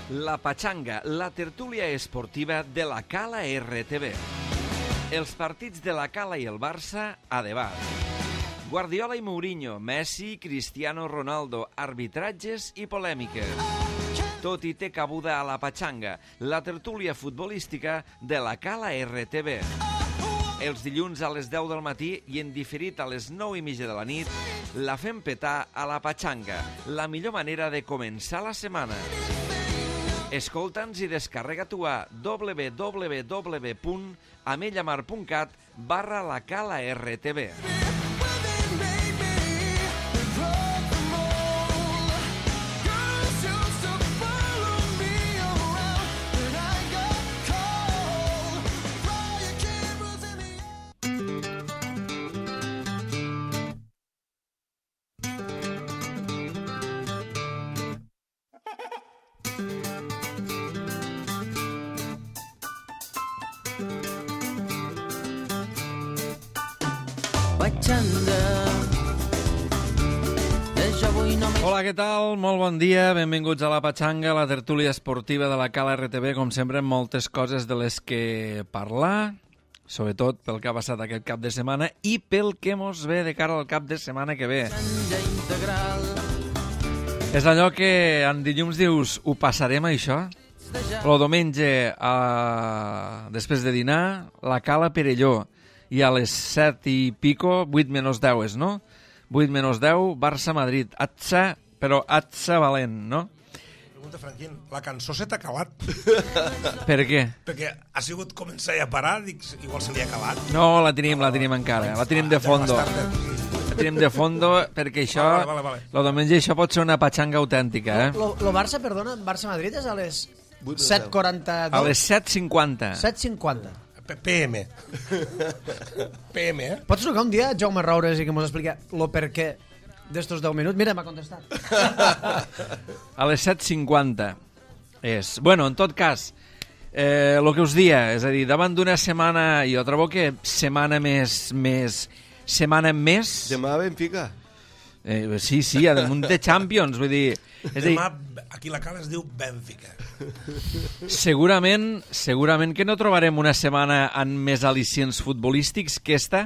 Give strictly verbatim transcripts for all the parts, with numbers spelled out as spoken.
La Pachanga, la tertúlia esportiva de la Cala R T V. Els partits de la Cala i el Barça a debat. Guardiola i Mourinho, Messi, Cristiano Ronaldo, arbitratges i polèmiques. Tot hi té cabuda a la Pachanga, la tertúlia futbolística de la Cala R T V. Els dilluns a les deu del matí i en diferit a les nou i mitja de la nit, la fem petar a la Pachanga, la millor manera de començar la setmana. Escolta'ns i descarrega-t'ho a w w w punt amellamar punt cat barra la Cala R T V. Hola, què tal? Molt bon dia, benvinguts a la Pachanga, la tertúlia esportiva de la Cala R T V, com sempre, amb moltes coses de les que parlar, sobretot pel que ha passat aquest cap de setmana i pel que mos ve de cara al cap de setmana que ve. És allò que en dilluns dius, ho passarem això? Però diumenge, a... després de dinar, la Cala Perelló, i a les set i pico, vuit menys deu és, no? vuit menys deu, Barça-Madrid. Atxa, però atxa valent, no? Pregunta, Franquín, la cançó se t'ha calat? Per què? Perquè ha sigut començar i a parar, dic, igual se li ha calat. No, la tenim, la tenim encara. La tenim de fondo. La tenim de fondo, perquè això... Vale, vale, vale. Lo diumenge això pot ser una pachanga autèntica, eh? Lo, lo Barça, perdona, Barça-Madrid és a les set quaranta-dos? A les set cinquanta. set cinquanta. P M. P M, eh? Pots trucar un dia a Jaume Raures i que mos expliqui lo per què d'estos deu minuts? Mira, m'ha contestat. A les set cinquanta és. Bueno, en tot cas, eh, el que us dia, és a dir, davant d'una setmana, jo trobo que setmana més... més setmana més... Demà Benfica. Eh, sí, sí, damunt de Champions, vull dir... És dir, Demà, aquí la Cala es diu Benfica. Segurament, segurament que no trobarem una setmana amb més al·licients futbolístics que esta,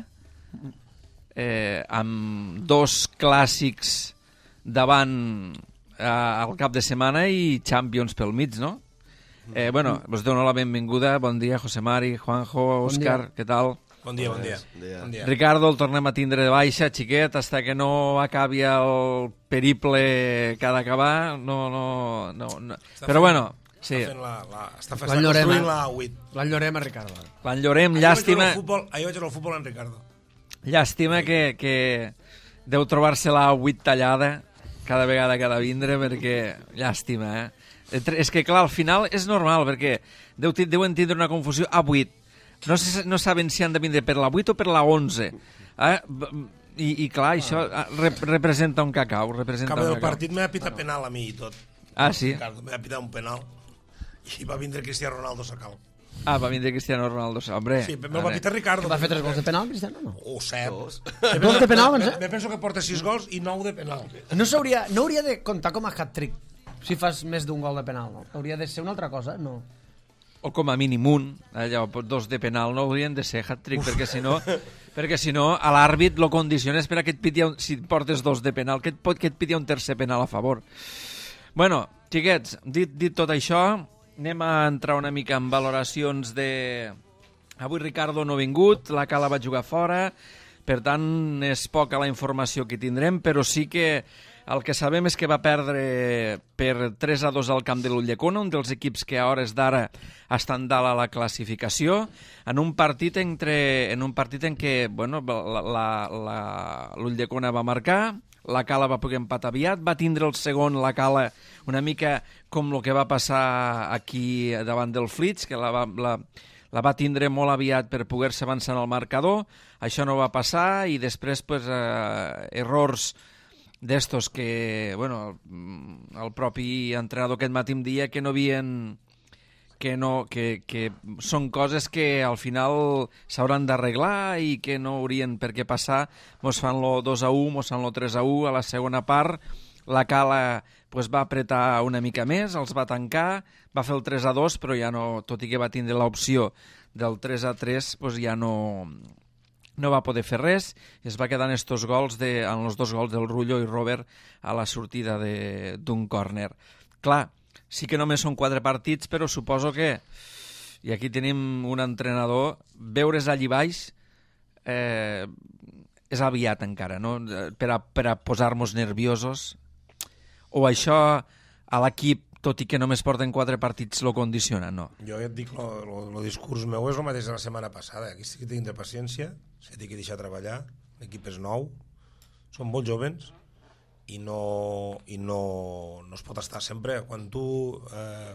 eh, amb dos clàssics davant eh, al cap de setmana i Champions pel mig, no? Eh, bueno, us dono la benvinguda. Bon dia, José Mari, Juanjo, Òscar, què tal? Bon dia, bon dia. Bon dia. Ricardo, el tornem a tindre de baixa, xiquet, hasta que no acabi el periple que ha d'acabar, no, no, no, no. Però bueno, sí. Està fent la, la, està, està construint la vuit. L'enllorem a Ricardo. L'enllorem, llàstima... Ahir vaig veure el futbol en Ricardo. Llàstima que, que deu trobar-se la vuit tallada cada vegada que ha de vindre, perquè llàstima, eh? És que, clar, al final és normal, perquè deu, deuen tindre una confusió a vuit. No, sé, no saben si han de vindre per la vuit o per la onze. Eh? I, I clar, això rep, representa un cacau. Representa Acaba un del cacau. partit m'ha pitat penal a mi i tot. Ah, sí? M'ha pitat un penal i va vindre Cristiano Ronaldo a sacar. Ah, va vindre Cristiano Ronaldo. Hombre, sí, me'l va pitar Ricardo. Va fer tres gols de penal, Cristiano? No? O set. Dos de penal, me, me penso que porta sis gols i nou de penal. No, s'hauria, no hauria de comptar com a hat-trick si fas més d'un gol de penal, no? Hauria de ser una altra cosa, no? O com a mínim un, allò, dos de penal no haurien de ser hat-trick, perquè si no, perquè si no a l'àrbit lo condiciones per a que et piti, un, si portes dos de penal, que et, pot, que et piti un tercer penal a favor. Bueno, xiquets, dit, dit tot això, anem a entrar una mica en valoracions de... Avui Ricardo no ha vingut, la Cala va jugar fora, per tant és poca la informació que tindrem, però sí que el que sabem és que va perdre per tres a dos al camp de l'Ulldecona, un dels equips que a hores d'ara estan dalt a la classificació, en un partit entre en un partit en què bueno, l'Ulldecona va marcar, la Cala va poder empatar aviat, va tindre el segon la Cala una mica com el que va passar aquí davant del Flits, que la va, la, la va tindre molt aviat per poder-se avançar en el marcador, això no va passar i després pues, eh, errors d'estos que, bueno, el propi entrenador aquest matí em deia que no havien... que, no, que, que són coses que al final s'hauran d'arreglar i que no haurien per què passar. Mos fan lo dos a u, mos fan lo tres a u a la segona part. la Cala pues, va apretar una mica més, els va tancar, va fer el tres a dos, però ja no, tot i que va tindre l'opció del tres a tres, pues, ja no, no va poder fer res, es va quedar en estos gols de, en els dos gols del Rullo i Robert a la sortida d'un córner. Clar, sí que només són quatre partits, però suposo que, i aquí tenim un entrenador, veure's allí baix eh, és aviat encara, no? per a, per a posar-nos nerviosos, o això a l'equip, tot i que només porten quatre partits, lo condiciona, no? Jo ja et dic, el discurs meu és el mateix de la setmana passada. Aquí sí que tinc de paciència, s'ha de deixar treballar, l'equip és nou, són molt jovens, i no, i no, no es pot estar sempre. Quan tu eh,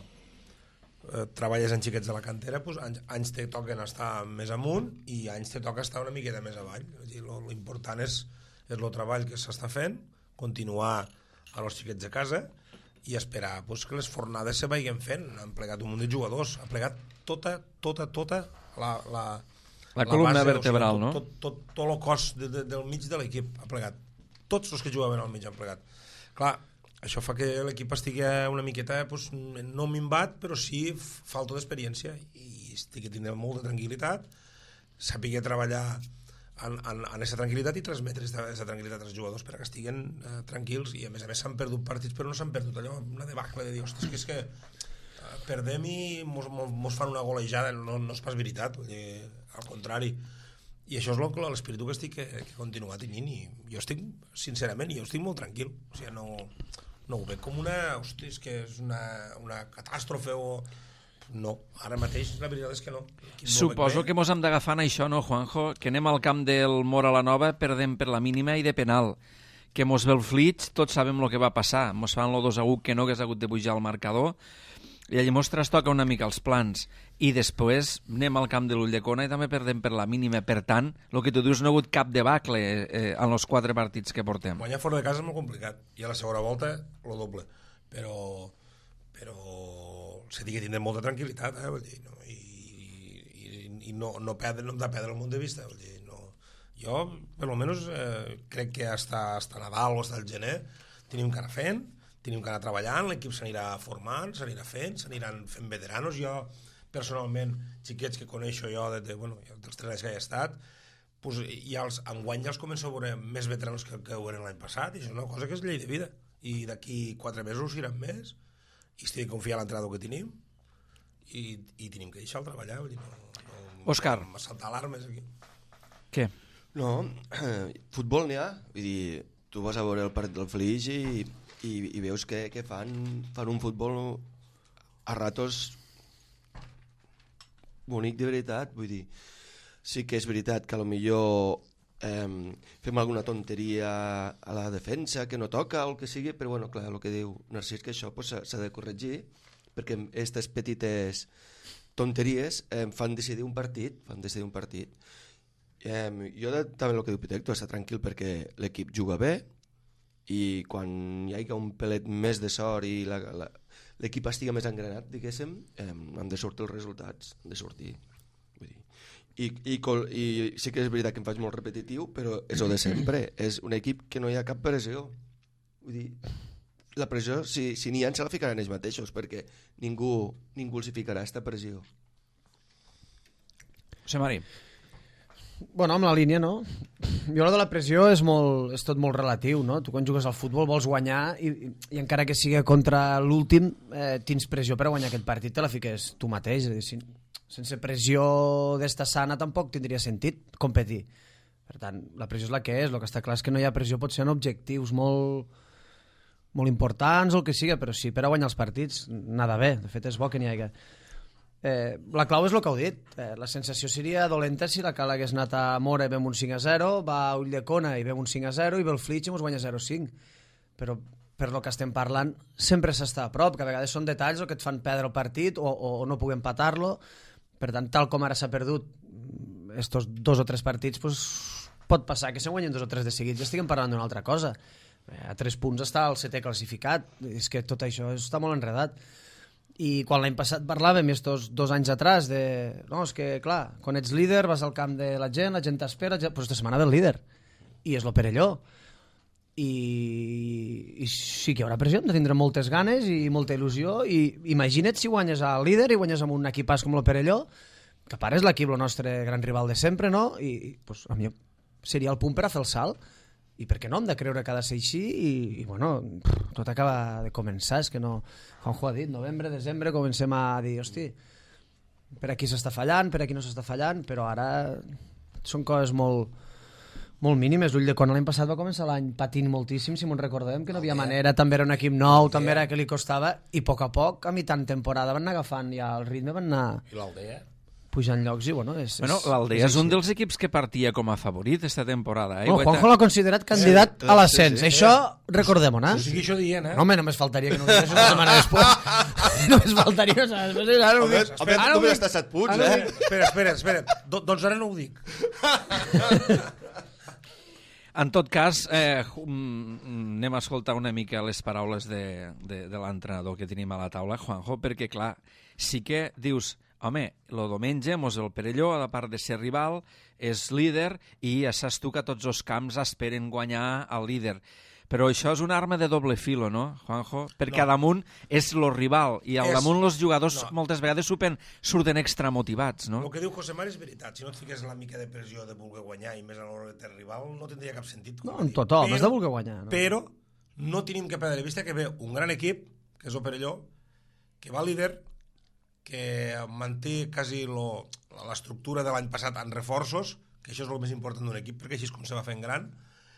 eh, treballes en xiquets de la cantera, doncs anys, anys te toquen estar més amunt i anys te toca estar una miqueta més avall. L'important és, és el treball que s'està fent, continuar a els xiquets de casa i esperar pues, que les fornades se vagin fent. Han plegat un munt de jugadors, ha plegat tota, tota, tota la, la, la, la columna base, vertebral, o sigui, no? Tot, tot, tot, tot el cos de, de, del mig de l'equip ha plegat. Tots els que jugaven al mig han plegat. Clar, això fa que l'equip estigui una miqueta, pues, no minvat, però sí falta d'experiència i estigui tenint molta tranquil·litat, sàpiga treballar en, en, en aquesta tranquil·litat i transmetre aquesta tranquil·litat als jugadors perquè estiguin eh, tranquils i a més a més s'han perdut partits però no s'han perdut allò, una debacle de dir, ostres, que és que eh, perdem i mos, mos, mos fan una golejada, no, no és pas veritat, vull dir, al contrari. I això és l'espíritu que estic que, que continua tenint i jo estic, sincerament, jo estic molt tranquil, o sigui, no, no ho veig com una, hosti, és que és una, una catàstrofe o... No, ara mateix la veritat és que no. Suposo que mos hem d'agafar en això, no, Juanjo? Que anem al camp del Mora la Nova, perdem per la mínima i de penal. Que mos ve el Flix, tots sabem el que va passar. Mos fan el dos a u que no hagués hagut de pujar al marcador i allà mos trastoca una mica els plans. I després anem al camp de l'Ulldecona i també perdem per la mínima. Per tant, el que tu dius, no ha hagut cap debacle eh, en els quatre partits que portem. Guanyar fora de casa és molt complicat i a la segona volta lo doble. Però... però... se tingui tindre molta tranquil·litat, eh? Vull dir, no? I, i, i no, no, perdre, no hem de perdre el munt de vista. Vull dir, no. Jo, per almenys, eh, crec que hasta, hasta Nadal o hasta el gener tenim que anar fent, tenim que anar treballant, l'equip s'anirà formant, s'anirà fent, s'aniran fent veteranos. Jo, personalment, xiquets que coneixo jo de, de, bueno, dels tres anys que he estat, pues, ja els, enguany ja els començo a veure més veteranos que, que ho eren l'any passat, i això és una cosa que és llei de vida. I d'aquí quatre mesos iran més, i estic confiant en l'entrenador que tenim i, i tenim que deixar el treballar, vull dir, no, no, Òscar, m'ha saltat alarmes aquí. Què? No, eh, futbol n'hi ha, vull dir, tu vas a veure el partit del Flix i, i, i veus que, que fan, fan un futbol a ratos bonic de veritat, vull dir, sí que és veritat que potser eh, fem alguna tonteria a la defensa que no toca o el que sigui, però bueno, clar, el que diu Narcís, que això pues, s'ha de corregir perquè aquestes petites tonteries eh, fan decidir un partit fan decidir un partit eh, jo de, també el que diu Pitecto, està tranquil perquè l'equip juga bé i quan hi hagi un pelet més de sort i la, la, l'equip estigui més engranat, diguéssim, eh, han de sortir els resultats, han de sortir. Vull dir, I, i, col, i sí que és veritat que em faig molt repetitiu, però és el de sempre, és un equip que no hi ha cap pressió. Vull dir, la pressió, si, si n'hi ha, se la ficaran ells mateixos, perquè ningú, ningú els hi ficarà aquesta pressió. José Mari. Bueno, amb la línia, no? Jo la de la pressió és, molt, és tot molt relatiu, no? Tu quan jugues al futbol vols guanyar i, i encara que sigui contra l'últim eh, tens pressió per a guanyar aquest partit, te la fiques tu mateix. És a dir, si, sense pressió d'esta sana tampoc tindria sentit competir. Per tant, la pressió és la que és, el que està clar és que no hi ha pressió, pot ser en objectius molt, molt importants o el que sigui, però sí, per a guanyar els partits, nada bé, de fet és bo que n'hi hagi. Eh, la clau és el que heu dit, eh, la sensació seria dolenta si la Cala hagués anat a Mora i vem un cinc a zero, va a Ulldecona i vem un cinc a zero i ve el Flix i ens guanya zero a cinc, però per lo que estem parlant sempre s'està a prop, que a vegades són detalls o que et fan perdre el partit o, o, o no puguem empatar-lo. Per tant, tal com ara s'ha perdut estos dos o tres partits, pues, pot passar que se guanyen dos o tres de seguits i estiguem parlant d'una altra cosa. A tres punts està el setè classificat, és que tot això està molt enredat. I quan l'any passat parlàvem, estos dos anys atrás, de... no, és que, clar, quan ets líder vas al camp de la gent, la gent t'espera, doncs esta setmana ve el líder. I és lo Perelló. i, i sí que hi haurà pressió, hem de tindre moltes ganes i molta il·lusió, i imagina't si guanyes al líder i guanyes amb un equipàs com el Perelló, que a part és l'equip, el nostre gran rival de sempre, no? I pues, a mi seria el punt per a fer el salt, i per què no hem de creure que ha de ser així, i, i bueno, tot acaba de començar, és que no, Juanjo ha dit, novembre, desembre, comencem a dir, hosti, per aquí s'està fallant, per aquí no s'està fallant, però ara són coses molt, molt mínimes. L'Ull de Cona l'any passat va començar l'any patint moltíssim, si m'ho recordem, que no havia manera, també era un equip nou, també era que li costava, i a poc a poc, a mitjan temporada, van anar agafant ja el ritme, van anar... I l'Aldea? Pujant llocs, i bueno... És, bueno, l'Aldea és, és un dels equips que partia com a favorit esta temporada. Eh? Bueno, Juanjo l'ha considerat candidat sí, a l'ascens. Sí, sí. Això, recordem-ho, no? Sí, això dient, eh? No, home, només faltaria que no ho digués una setmana després. Només faltaria... Després, ara ho dic. Home, tu només estàs set punts, eh? Espera, espera, espera. Do, doncs ara no ho dic. En tot cas, eh, anem a escoltar una mica les paraules de, de, de l'entrenador que tenim a la taula, Juanjo, perquè, clar, sí que dius... Home, el diumenge, mos el Perelló, a part de ser rival, és líder i saps tu que tots els camps esperen guanyar el líder. Però això és una arma de doble filo, no, Juanjo? Perquè no. A damunt és el rival i al és... damunt els jugadors no. moltes vegades surten, surten extramotivats, no? El que diu José Mari és veritat. Si no et fiques la mica de pressió de voler guanyar i més a l'hora de tenir rival, no tindria cap sentit. No, en tothom, has de voler guanyar. No? Però no tenim que perdre de vista que ve un gran equip, que és el Perelló, que va líder, que manté quasi lo, l'estructura de l'any passat en reforços, que això és el més important d'un equip, perquè així és com se va fent gran,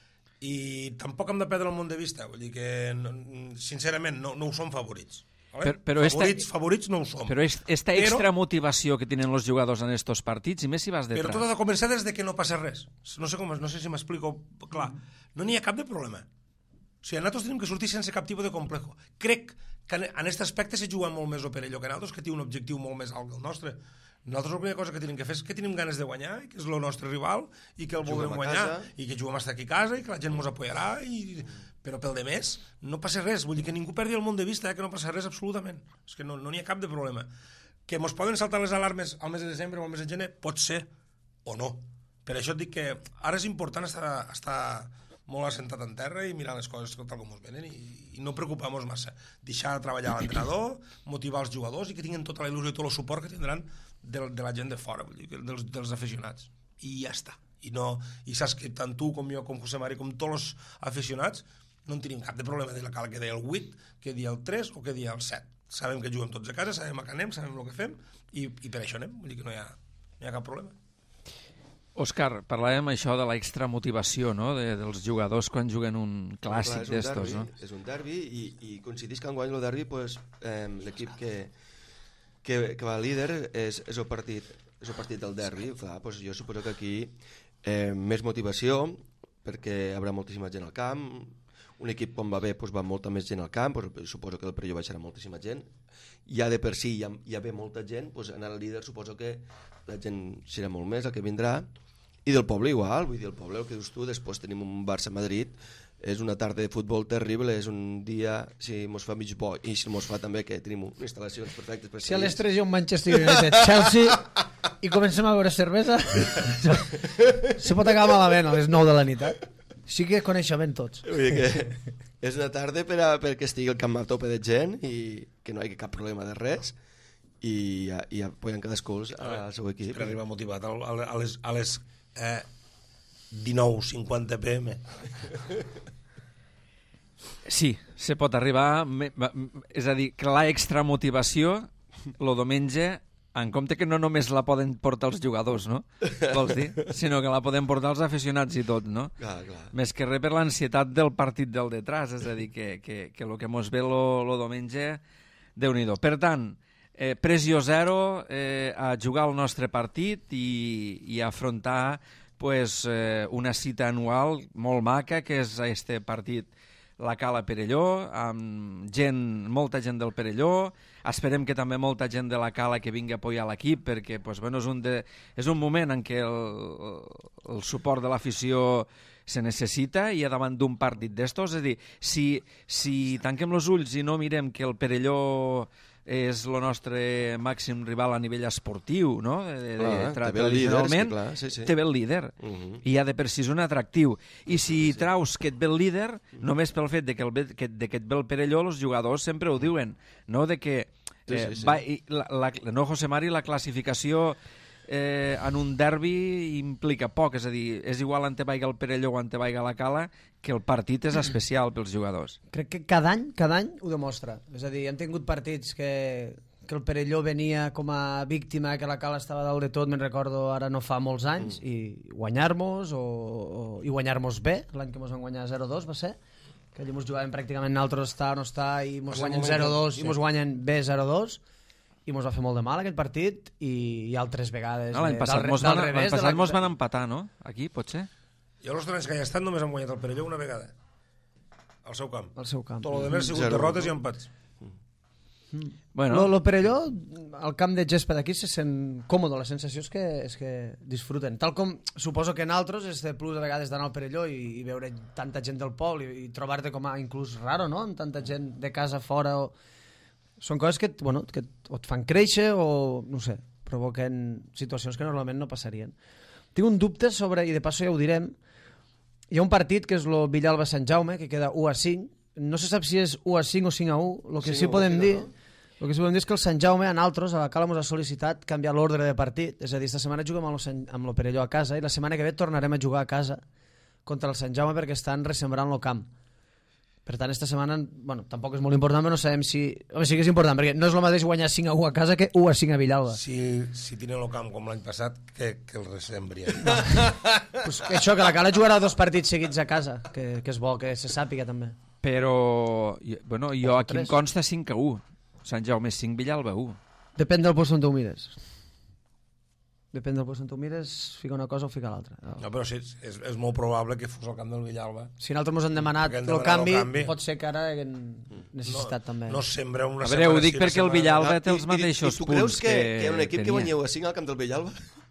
i tampoc hem de perdre el món de vista, vull dir que, sincerament, no, no ho som favorits. Vale? Per, però favorits, esta, favorits no ho som. Però esta extra motivació que tenen els jugadors en estos partits, i més si vas detrás. Però tot ha de començar des de que no passa res. No sé, com, no sé si m'explico clar. No n'hi ha cap de problema. O sigui, nosaltres tenim que sortir sense cap tipus de complejo. Crec que en aquest aspecte se juga molt més el Perelló que nosaltres, que té un objectiu molt més alt que el nostre. Nosaltres la primera cosa que tenim que fer és que tenim ganes de guanyar, que és el nostre rival, i que el volem guanyar, i que juguem estar aquí a casa, i que la gent ens apoyarà, i... però pel de més no passa res. Vull dir que ningú perdi el món de vista, eh? Que no passa res absolutament. És que no n'hi no ha cap de problema. Que ens poden saltar les alarmes al mes de desembre o al mes de gener, pot ser, o no. Per això et dic que ara és important estar... estar molt assentat en terra i mirar les coses tal com ens venen i, i no preocupar-nos massa. Deixar de treballar l'entrenador, motivar els jugadors i que tinguin tota la il·lusió i tot el suport que tindran de, de la gent de fora, vull dir, dels, dels aficionats. I ja està. I, no, I saps que tant tu com jo, com José Mari, com tots els aficionats, no en tenim cap de problema de la cala que deia el vuit, que dia el tres o que dia el set. Sabem que juguem tots a casa, sabem a què anem, sabem el que fem i, i per això anem. Vull dir que no hi ha, no hi ha cap problema. Òscar, parlàvem això de l'extra motivació, no? de, dels jugadors quan juguen un clàssic no, d'estos. No? És un derbi i, i coincidís que enguany el derbi pues, eh, l'equip que, que, que va líder és, és, el partit, és el partit del derbi. Clar, pues, jo suposo que aquí eh, més motivació perquè hi haurà moltíssima gent al camp. Un equip quan va bé pues, va molta més gent al camp, pues, suposo que el Perelló baixarà moltíssima gent. Ja de per si ja, ja ve molta gent, pues, anar al líder suposo que la gent serà molt més el que vindrà. I del poble igual, vull dir, el poble, el que dius tu, després tenim un Barça-Madrid, és una tarda de futbol terrible, és un dia, si mos fa mig bo, i si mos fa també que tenim instal·lacions perfectes per si a les tres hi ha un Manchester United-Chelsea i comencem a beure cervesa, se pot acabar malament a les nou de la nit, eh? Sí que coneixement tots. Vull dir que és una tarda per a, perquè estigui el camp a tope de gent i que no hi hagi cap problema de res i, i apoyen cadascú al seu equip. Per arribar motivat a les... A les Eh, dinou cinquanta p m. Sí, se pot arribar, és a dir, que la extra motivació el diumenge, en compte que no només la poden portar els jugadors, no? Vols dir? Sinó que la poden portar els aficionats i tot, no? Clar, clar. Més que res per l'ansietat del partit del detrás, és a dir, que, que, que el que mos ve el diumenge, Déu-n'hi-do. Per tant, Eh, pressió zero, eh, a jugar el nostre partit i, i afrontar pues, eh, una cita anual molt maca, que és este partit la Cala Perelló, amb gent, molta gent del Perelló. Esperem que també molta gent de la Cala que vingui a apoyar l'equip, perquè pues, bueno, és, un de, és un moment en què el, el suport de l'afició se necessita i a davant d'un partit d'estos. És a dir, si, si tanquem els ulls i no mirem que el Perelló és el nostre màxim rival a nivell esportiu, no? De, de, Clar, tra té bé el líder, és que tradicionalment, clar, sí, sí. té bé el líder. Uh -huh. I ja de per si és un atractiu. I si traus que et ve el líder, només pel fet de que, el, ve- que, de que et ve el Perelló, els jugadors sempre ho diuen, no? De que Sí, eh, sí, sí. va, i la, la, no, José Mari, la classificació eh, en un derbi implica poc, és a dir, és igual on te vaiga el Perelló o on te vaiga la Cala, que el partit és especial pels jugadors. Crec que cada any, cada any ho demostra. És a dir, han tingut partits que, que el Perelló venia com a víctima, que la Cala estava dalt de tot, me'n recordo ara no fa molts anys, mm. i guanyar-nos, o, o, i guanyar-nos bé, l'any que ens van guanyar zero dos va ser, que allà ens jugàvem pràcticament nosaltres estar o no estar, i ens guanyen zero dos, sí. i ens guanyen bé zero dos, i ens va fer molt de mal aquest partit, i, i altres vegades... No, l'any de- passat del- mos del van, revés l'any de passat la- mos van empatar, no? Aquí, pot ser? Jo els tres que hi he estat només han guanyat el Perelló una vegada. Al seu camp. al seu camp. Tot el demés ha sigut Zero. derrotes i empats. Bueno, Lo, lo Perelló, al camp de gespa d'aquí se sent còmode, la sensació és que, és que disfruten. Tal com suposo que en altres és de plus a vegades d'anar al Perelló i, i veure tanta gent del poble i, i trobar-te com a inclús raro, no?, amb tanta gent de casa fora. O... Són coses que, bueno, que o et fan créixer o, no sé, provoquen situacions que normalment no passarien. Tinc un dubte sobre, i de passo ja ho direm, hi ha un partit que és el Villalba Sant Jaume, que queda u a cinc. No se sap si és u a cinc o cinc a u. El que sí podem dir... El que sí podem dir és que el Sant Jaume, a nosaltres, a la Cala, ens ha sol·licitat canviar l'ordre de partit. És a dir, esta setmana juguem amb el, amb el Perelló a casa i la setmana que ve tornarem a jugar a casa contra el Sant Jaume perquè estan ressembrant el camp. Per tant, esta setmana, bueno, tampoc és molt important, però no sabem si... Home, sí que és important, perquè no és el mateix guanyar cinc a u a casa que u a cinc a Villalba. Si, si tenen el camp com l'any passat, que, que el ressembrien. Pues que això, que la Cala jugarà dos partits seguits a casa, que, que és bo, que se sàpiga també. però... jo- Bueno, jo aquí em Tres. consta cinc a u. Sant Jaume cinc, Villalba u. Depèn del post on tu ho mires. Depèn del post on tu ho mires, fica una cosa o fica l'altra. No, però sí, és, és molt probable que fos el camp del Villalba. Si nosaltres ens han demanat Que han el demanat canvi, el canvi. pot ser que ara haguem necessitat també. No sembra una A veure, ho setmana dic sí, una perquè el setmana no. Villalba té I- els i- mateixos i tu punts creus que, que que hi ha un equip que tenia. guanyeu a cinc al camp del Villalba?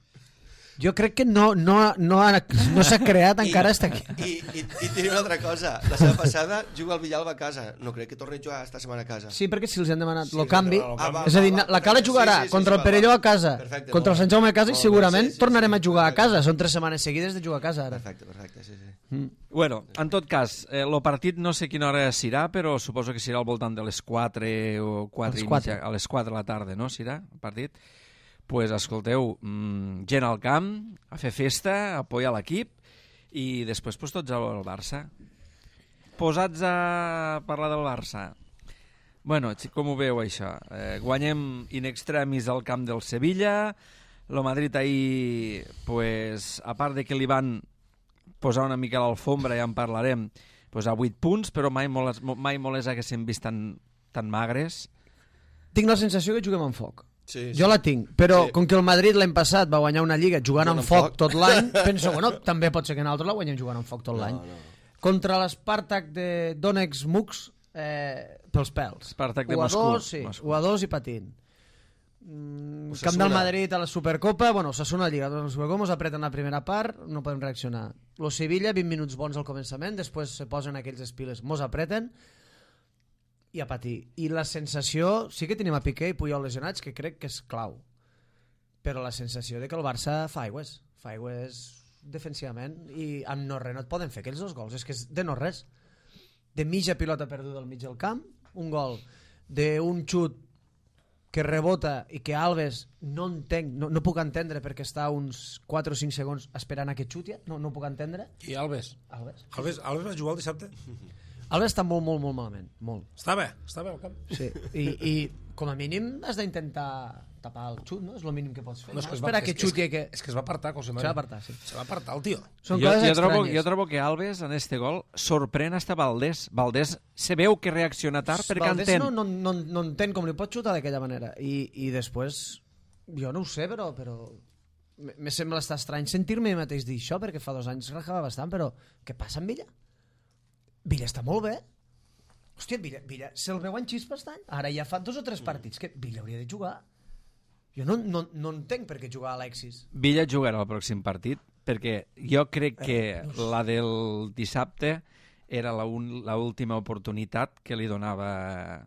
Jo crec que no, no, no, ha- no s'ha creat encara hasta aquí. I, i, i diré una altra cosa. La setmana passada juga el Villalba a casa. No crec que torni a jugar esta setmana a casa. Sí, perquè si els han demanat Sí, el els han canvi... demanat el canvi. Ah, va, És a dir, va, va, la Cala perfecte. jugarà Sí, sí, sí, contra sí, el va, Perelló va. a casa, Perfecte, contra el molt Sant bé. Jaume a casa i Molt bé, segurament sí, sí, tornarem sí. a jugar a casa. Són tres setmanes seguides de jugar a casa ara. Perfecte, perfecte, sí, sí. Mm. Bueno, en tot cas, el eh, partit no sé quina hora serà, però suposo que serà al voltant de les quatre o quatre A les i quatre. mitja, a les quatre de la tarda, no, serà el partit? Pues escolteu, mmm, gent al camp, a fer festa, a apoyar l'equip i després pues, tots al Barça. Posats a parlar del Barça. Bueno, xi- com ho veu això? Eh, guanyem in extremis al camp del Sevilla, el Madrid ahir, pues, a part de que li van posar una mica l'alfombra, ja en parlarem, pues, a vuit punts, però mai molt, mai molt les haguéssim vist tan, tan magres. Tinc la sensació que juguem amb foc. Sí, sí. Jo la tinc, però Sí. com que el Madrid l'any passat va guanyar una lliga jugant Jugant amb amb foc foc. tot l'any, penso, bueno, també pot ser que nosaltres la guanyem jugant amb foc tot l'any. No, no. Contra l'Spartak de Donetsk Mux, eh, pels pèls. Spartak de u a Moscou. dos, sí, Moscou. u a dos i patint. Mm, Osasuna. camp del Madrid a la Supercopa, bueno, Osasuna a Lliga, la Supercopa ens apreten la primera part, no podem reaccionar. Lo Sevilla, vint minuts bons al començament, després se posen aquells espiles, mos apreten i a patir. I la sensació, sí que tenim a Piqué i Puyol lesionats, que crec que és clau, però la sensació de que el Barça fa aigües, fa aigües defensivament i amb no res no et poden fer aquells dos gols, és que és de no res. De mitja pilota perduda al mig del camp, un gol d'un xut que rebota i que Alves no entenc, no, no puc entendre perquè està uns quatre o cinc segons esperant a que xuti, no, no puc entendre. I Alves? Alves? Alves, Alves va jugar el dissabte? Alves està molt, molt, molt malament, molt. Està bé, està bé al camp. Sí. I, i com a mínim has d'intentar tapar el xut, no? És el mínim que pots fer. No, No, és que es va, Esperar que és, és, xuti i que... és que es va apartar, José Se María. va apartar, sí. Se va apartar el tio. Són jo, coses jo, trobo, estranyes. jo trobo que Alves en este gol sorprèn hasta Valdés. Valdés se veu que reacciona tard perquè Valdés entén. no, no, no, no entén com li pot xutar d'aquella manera. I, I després, jo no ho sé, però, però me me sembla estar estrany sentir-me mateix dir això, perquè fa dos anys rajava bastant, però què passa amb Villa? Villa està molt bé. Hòstia, Villa, Villa se'l veu en xispa estant. Ara ja fa dos o tres partits que Villa hauria de jugar. Jo no, no, no entenc per què jugar a Alexis. Villa jugarà el pròxim partit perquè jo crec que la del dissabte era l'última oportunitat que li donava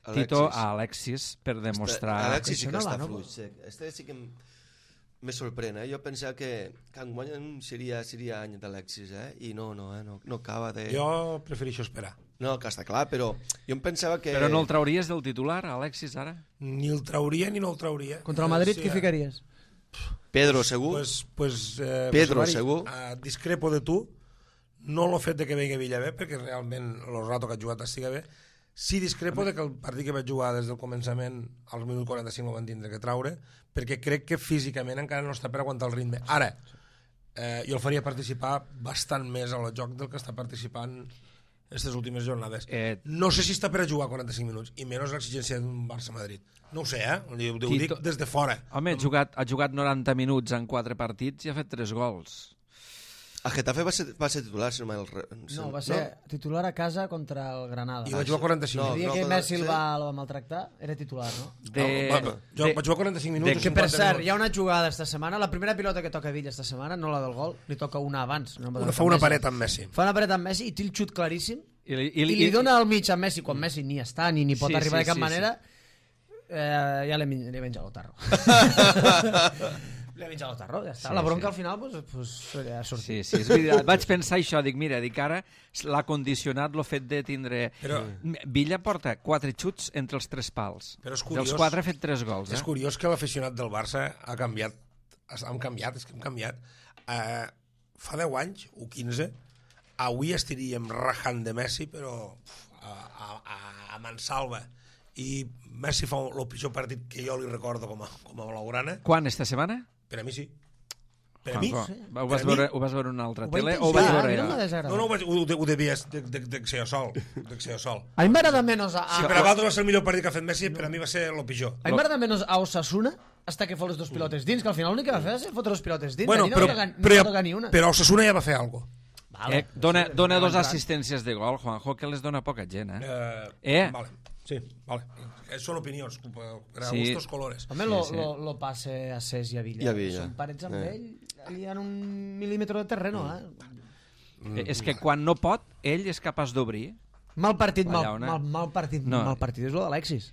Tito a Alexis per demostrar... Este, Alexis sí que no està va, no? fluix. Sí. Este sí que me sorprèn, eh? Jo pensava que, que enguany seria, seria any d'Alexis, eh? I no, no, eh? no, no acaba de... Jo prefereixo esperar. No, que està clar, però jo em pensava que... Però no el trauries del titular, Alexis, ara? Ni el trauria ni no el trauria. Contra el Madrid, Sí, qui eh? ficaries? Pedro, segur? Pues, pues, eh, Pedro, pues, segur? Uh, discrepo de tu. No l'ho fet de que vegi Villa bé, perquè realment el rato que ha jugat estiga bé. Sí discrepo de que el partit que vaig jugar des del començament als minut quaranta-cinc el van tindre que traure, perquè crec que físicament encara no està per aguantar el ritme. Ara, eh, jo el faria participar bastant més al joc del que està participant aquestes últimes jornades. Eh, No sé si està per a jugar quaranta-cinc minuts, i menys l'exigència d'un Barça-Madrid. No ho sé, eh? Ho dic, ho dic des de fora. Home, ha jugat, ha jugat noranta minuts en quatre partits i ha fet tres gols. A Getafe va ser, va ser titular, si no me'l... No, va ser titular a casa contra el Granada. I va jugar quaranta-cinc No, El minuts. dia que no, Messi el sí. va, el va maltractar, era titular, no? De, No, va, jo de, vaig jugar quaranta-cinc minuts. de- o Que per cinquanta cert, minuts. hi ha una jugada esta setmana, la primera pilota que toca Villa esta setmana, no la del gol, li toca una abans. No Una, fa una paret amb Messi. Fa una paret amb Messi i té el xut claríssim i, li- i, li dona al mig a Messi quan Messi ni està ni, ni pot Sí, arribar sí, de cap sí, manera. Eh, ja l'he men- l'he menjat el tarro. L'he menjat el tarro, ja està. Sí, la bronca sí. al final pues, pues, ja ha sortit. Sí, sí, és veritat. Vaig pensar això, dic, mira, dic ara l'ha condicionat el fet de tindre... Però- Villa porta quatre xuts entre els tres pals. Però és curiós- Dels quatre ha fet tres gols, eh? És curiós que l'aficionat del Barça ha canviat. Hem canviat, és que hem canviat. Uh, fa deu anys, o quinze, avui estaríem rajant de Messi, però a, a, a, a mansalva. I Messi fa el pitjor partit que jo li recordo com a, com a blaugrana. Quan, esta setmana? Per a mi sí. Per a mi. Juanjo, Sí. ho, vas Per a mi- veure, ho vas veure en una altra Ho va tele intentar, o ho vas a veure mi no ja? m'ha desagradar. No, no, ho, vaig- ho, ho devies de, de, de ser jo sol. De ser jo sol. A mi m'agrada menys a, Si a, per a vosaltres va ser el millor partit que ha fet Messi, per a mi va ser el pitjor. a mi m'agrada menys a Osasuna hasta que fot les dos pilotes dins, que al final l'únic que va fer va ser fotre les pilotes dins. Bueno, Allí no però, va tocar- no però, va tocar ni una. però Osasuna ja va fer alguna cosa. Vale. Eh, dona Sí, dona va dos entrar. assistències de gol, Juanjo, que les dona poca gent, eh? Eh, Eh? Vale, sí, vale. Eh, Són opinions, per a Sí. gustos colores. Home, lo, Sí, sí. lo, lo passe a Cés i a Villa. I a Villa. Són parets amb Eh. ell, allà en un mil·límetre de terreno, eh? Eh, És que quan no pot, ell és capaç d'obrir. Mal partit, La mal, llauna. mal, mal partit, No. mal partit és lo d'Alexis.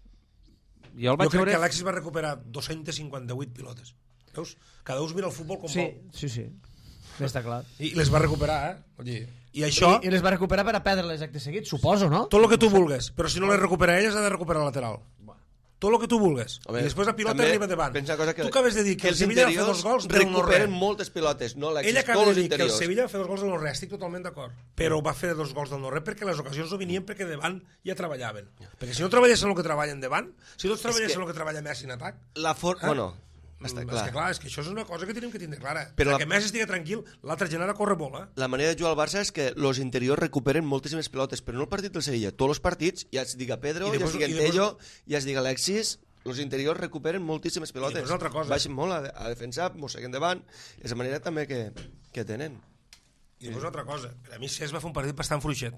Jo el Jo vaig crec veure... que Alexis va recuperar dos-centes cinquanta-vuit pilotes. Veus? Cada un mira el futbol com Sí, vol. sí, sí. Està clar. I les va recuperar, eh? Vull dir, I això, I, I les va recuperar per a perdre-les acte seguit, suposo, no? tot el que tu vulgues. Però si no les recupera ell, has de recuperar el lateral. Tot el que tu vulgues. Home, I després la pilota també arriba davant. pensa una cosa que, tu acabes de dir que, el els Sevilla va fer interiors dos gols del no recuperen res. moltes pilotes, no Alexis, Ell acaba tots de els dir que el interiors. Sevilla va fer dos gols del no res, estic totalment d'acord. Però va fer dos gols del no res perquè les ocasions no venien perquè davant ja treballaven. Perquè si no treballessin el que treballen davant, si tots treballessin que- el que treballa Messi en atac, La for... Ah. Bueno, està Mm, clar. És que clar, és que això és una cosa que tenim que tindre clara. Però Però la- que Messi estigui tranquil, l'altra gent ha de córrer molt, eh? La manera de jugar al Barça és que els interiors recuperen moltíssimes pilotes, però no el partit del Sevilla. Tots els partits, ja es diga Pedro, I ja després- es diga i després- Tello, ja es diga Alexis, els interiors recuperen moltíssimes pilotes. després una altra cosa. Baixen molt a, a defensar, mosseguen davant. És la manera també que, que tenen. I després una altra cosa. Per a mi Cesc va fer un partit bastant fluixet.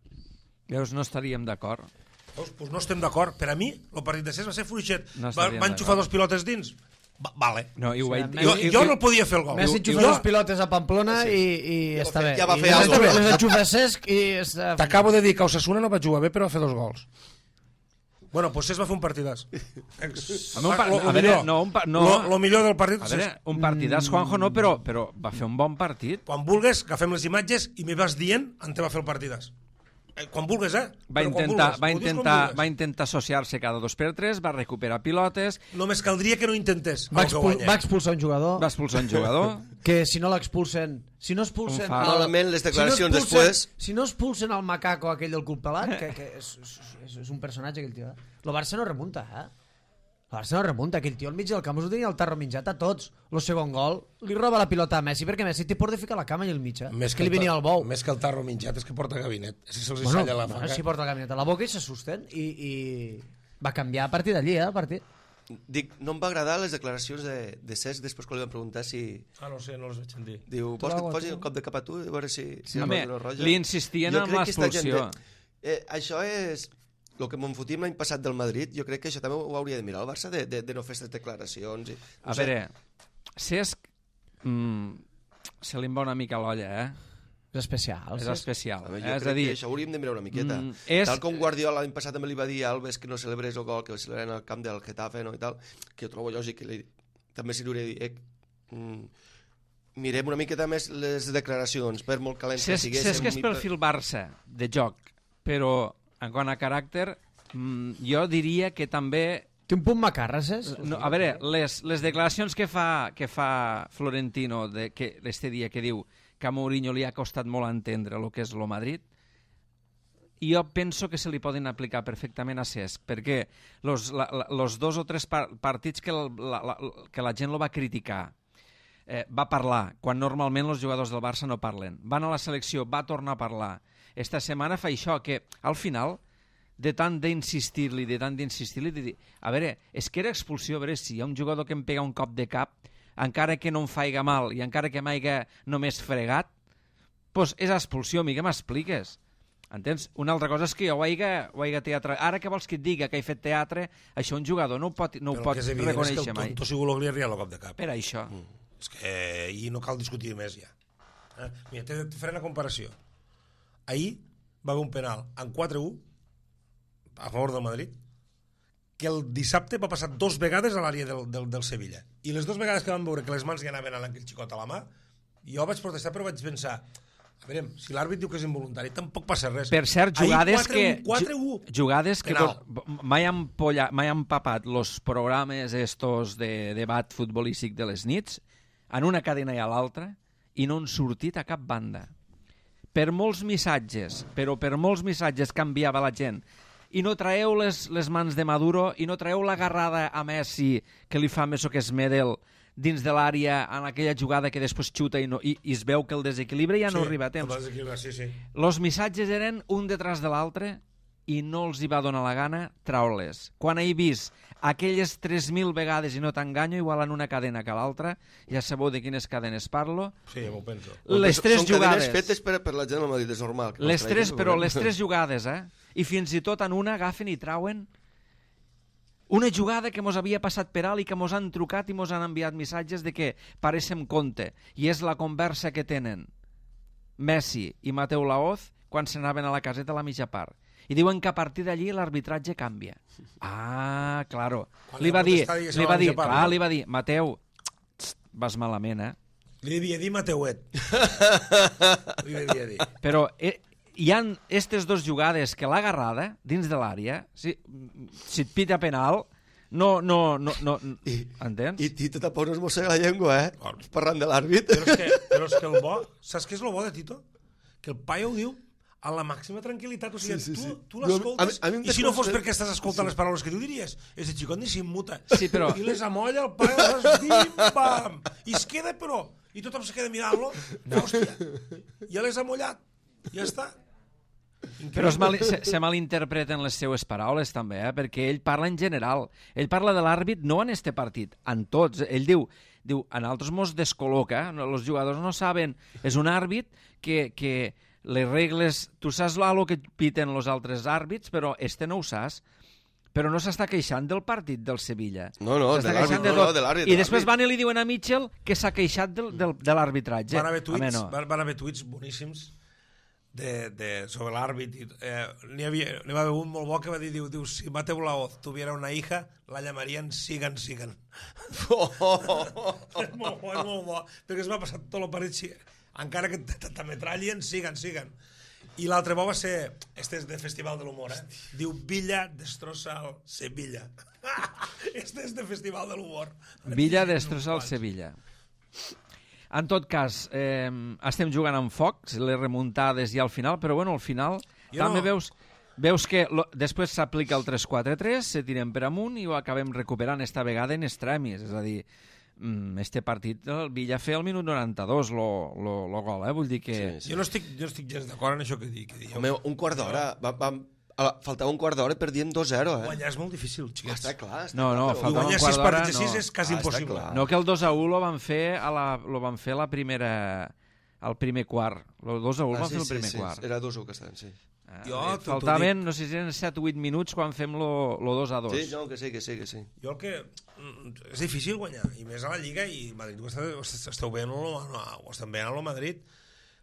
Veus, no estaríem d'acord. Veus? Pues no estem d'acord. Per a mi, el partit de Cesc va ser fluixet. No va, estaríem va enxufar d'acord. dos pilotes dins. Va, vale. No, i ho Sí, vaig... Messi- Jo, i- jo i- no el podia fer el gol. Messi I enxufa jo- dos pilotes a Pamplona i, i Ja va està fer- bé. ja va I fer les alguna enxufa- cosa. Les enxufa Cesc i... Està... T'acabo de dir que Osasuna no va jugar bé, però va fer dos gols. Bueno, pues Cesc va fer un partidàs. Home, un pa- a veure, no, un pa- no. Lo, lo millor del partit, A veure, Cesc. un partidàs, Juanjo, no, però, però va fer un bon partit. Quan vulgues, agafem les imatges i me vas dient on te va fer el partidàs. Eh, Quan vulgues, eh? Va Però quan intentar, vulgues, va ho dius quan intentar, vulgues. va intentar associar-se cada dos per tres, va recuperar pilotes, Només caldria que no intentés Va, el que expul guanya. va expulsar un jugador va expulsar un jugador. que si no l'expulsen si no expulsen Un fa- al- Malament les declaracions si no expulsen, després. si no expulsen el macaco aquell del club pelat que, que és, és, és un personatge aquell tio, eh? El Barça no remunta, eh? El Barça no remunta, aquell tio al mig del camp us ho tenia el tarro menjat a tots. El segon gol li roba la pilota a Messi perquè Messi té por de ficar la cama i el mig, eh? Més que li venia el bou. Més que el tarro menjat, és que porta gabinet. És que se'ls Bueno, bueno, la bueno, faca. si porta el gabinet a la boca i s'assusten i, i va canviar a partir d'allí, eh? El partit. Dic, no em va agradar les declaracions de, de Cesc després quan li van preguntar si... Ah, no sé, no les vaig sentir. Diu, vols que et l'agua, posi tu? el cop de cap a tu a veure si... si Home, el roja? li insistien Jo amb crec que esta l'expulsió. gent de- Eh, això és... El que me'n fotíem l'any passat del Madrid, jo crec que això també ho hauria de mirar el Barça, de, de, de no fer aquestes declaracions. I, no A sé. veure, Cesc mm, se li en va una mica l'olla, eh? És especial. És sí. especial. A veure, Eh? jo És a crec dir, que això hauríem de mirar una miqueta. mm, és- Tal com Guardiola l'any passat també li va dir a Alves que no celebrés el gol que va celebrar en el camp del Getafe, no, i tal, que jo trobo lògic que li, també se li hauria de dir eh, mm, mirem una miqueta més les declaracions, per molt calent si que és, si siguéssim. és que és i pel per- fil Barça de joc, però en quant a caràcter, mm, jo diria que també... Té un punt macarres, és? No, a veure, les, les declaracions que fa, que fa Florentino de, que, este dia que diu que a Mourinho li ha costat molt entendre el que és el Madrid, jo penso que se li poden aplicar perfectament a Cesc, perquè los, la, la, los dos o tres par partits que la, la, que la gent lo va criticar, eh, va parlar, quan normalment els jugadors del Barça no parlen. Van a la selecció, va tornar a parlar. Esta setmana fa això, que al final, de tant d'insistir-li, de tant d'insistir-li, de dir, a veure, és que era expulsió, a veure, si hi ha un jugador que em pega un cop de cap, encara que no em faiga mal i encara que m'haiga només fregat, doncs és expulsió, amiga, m'expliques. Entens? Una altra cosa és que jo ho haiga, ho haiga teatre. Ara que vols que et diga que he fet teatre, això un jugador no ho pot, no ho Però pot el que és evident és que reconèixer el mai. tonto Siguró li arriba el cop de cap. Per això. Mm. És que i no cal discutir més ja. Eh? Mira, te, te faré una comparació. Ahir va haver un penal en quatre u a favor del Madrid que el dissabte va passar dos vegades a l'àrea del, del, del Sevilla. I les dues vegades que vam veure que les mans ja anaven a l'anquil xicot a la mà, jo vaig protestar però vaig pensar, a veure, si l'àrbit diu que és involuntari, tampoc passa res. Per cert, jugades Ahir, que... quatre u. Jugades que Penal. vos, mai, han polla, mai han papat los programes estos de debat futbolístic de les nits en una cadena i a l'altra i no han sortit a cap banda. Per molts missatges, però per molts missatges que enviava la gent, i no traeu les, les mans de Maduro i no traeu l'agarrada a Messi que li fa Meso que és Medel dins de l'àrea en aquella jugada que després xuta i, no, i, i es veu que el desequilibri ja no Sí, arriba a el temps. desequilibri, sí, sí. Los missatges eren un detrás de l'altre i no els hi va donar la gana traure-les. Quan he vist aquelles tres mil vegades, i no t'enganyo, igual en una cadena que l'altra, ja sabeu de quines cadenes parlo, Sí, ja m'ho penso. les Són tres cadenes jugades, fetes per, per la gent del Madrid, és normal. que les les tres, traguin, però veurem. les tres jugades, eh? I fins i tot en una agafen i trauen una jugada que mos havia passat per alt i que mos han trucat i mos han enviat missatges de que pareixem compte. I és la conversa que tenen Messi i Mateu Laoz quan s'anaven a la caseta a la mitja part. I diuen que a partir d'allí l'arbitratge canvia. Ah, claro. Quan Li li va va dir, protestar, diguéssim, li a va la dir, mitja part, clar, no? li va dir, Mateu, vas malament, eh? Li devia dir Mateuet. Li devia dir. Però eh, hi han aquestes dues jugades que l'ha agarrada dins de l'àrea, si, si et pita penal, no, no, no, no I, entens? I Tito tampoc no es mossega la llengua, eh? Oh. Parlant de l'àrbit. Però és, que, però és que el bo... Saps què és el bo de Tito? Que el paio ho diu a la màxima tranquil·litat. O sigui, Sí, sí, tu, sí. tu No, l'escoltes a mi- a mi em i si no fos desconcerta- perquè estàs escoltant les paraules que tu diries, és de xicot ni s'immuta. Sí, però- I les amolla el paio, saps? Bim-bam! I es queda, però... I tothom se queda mirant-lo. No. Hòstia, ja l'has amollat. Ja està. Però es mal, se, se malinterpreten les seues paraules també, eh? Perquè ell parla en general. Ell parla de l'àrbit no en este partit, en tots. Ell diu, diu a nosaltres mos descol·loca, els jugadors no saben. És un àrbit que, que les regles... Tu saps el que piten els altres àrbits, però este no ho saps. Però no s'està queixant del partit del Sevilla. No, no, S'està de l'àrbit, queixant de no, tot. no, de l'àrbit, I de després l'àrbit. van i li diuen a Mitchell que s'ha queixat del, del, de l'arbitratge. Van haver Home, tuits, no. van, van haver tuits boníssims de, de, sobre l'àrbit. Eh, n'hi havia, n'hi va haver un molt bo que va dir, diu, diu si Mateu Laoz tuviera una hija, la llamarían Sigan Sigan. Oh, oh, oh. És molt bo, és molt bo, perquè es va passar tot el partit, sí, encara que t'ametrallien, Sigan Sigan. I l'altre bo va ser, este és de Festival de l'Humor, eh? Diu, Villa destrossa el Sevilla. Este és de Festival de l'Humor. Villa destrossa el Sevilla. En tot cas, eh, estem jugant amb focs, les remuntades i al final, però bueno, al final Jo també no. veus, veus que lo, després s'aplica el tres quatre tres, se tirem per amunt i ho acabem recuperant esta vegada en extremis, és a dir, mm, este partit el Villa feia al minut noranta-dos lo, lo, lo gol, eh? Vull dir que... Sí, sí. Jo no estic, jo estic gens d'acord en això que dic. Que diu. Home, un quart d'hora. Va, va, a la, faltava un quart d'hora i perdíem dos zero, eh? Guanyar és molt difícil, Ah, xiquets. està clar. Està No, no, clar, però- I faltava guanyar un quart sis d'hora, partits de sis no. és quasi Ah, està impossible. clar. No, que el dos a u lo van fer a la, lo van fer a la primera... al primer quart. El dos a u el Ah, van sí, fer el sí, primer sí, quart. Era dos u que estaven, sí. Ah, Jo eh, t'ho- t'ho faltaven, no sé si eren set o vuit minuts quan fem lo, lo dos a dos. Sí, no, que sí, que sí, que sí. Jo el que... mm, És difícil guanyar, i més a la Lliga, i Madrid ho, està, ho esteu veient, o, no, ho estem veient a lo Madrid.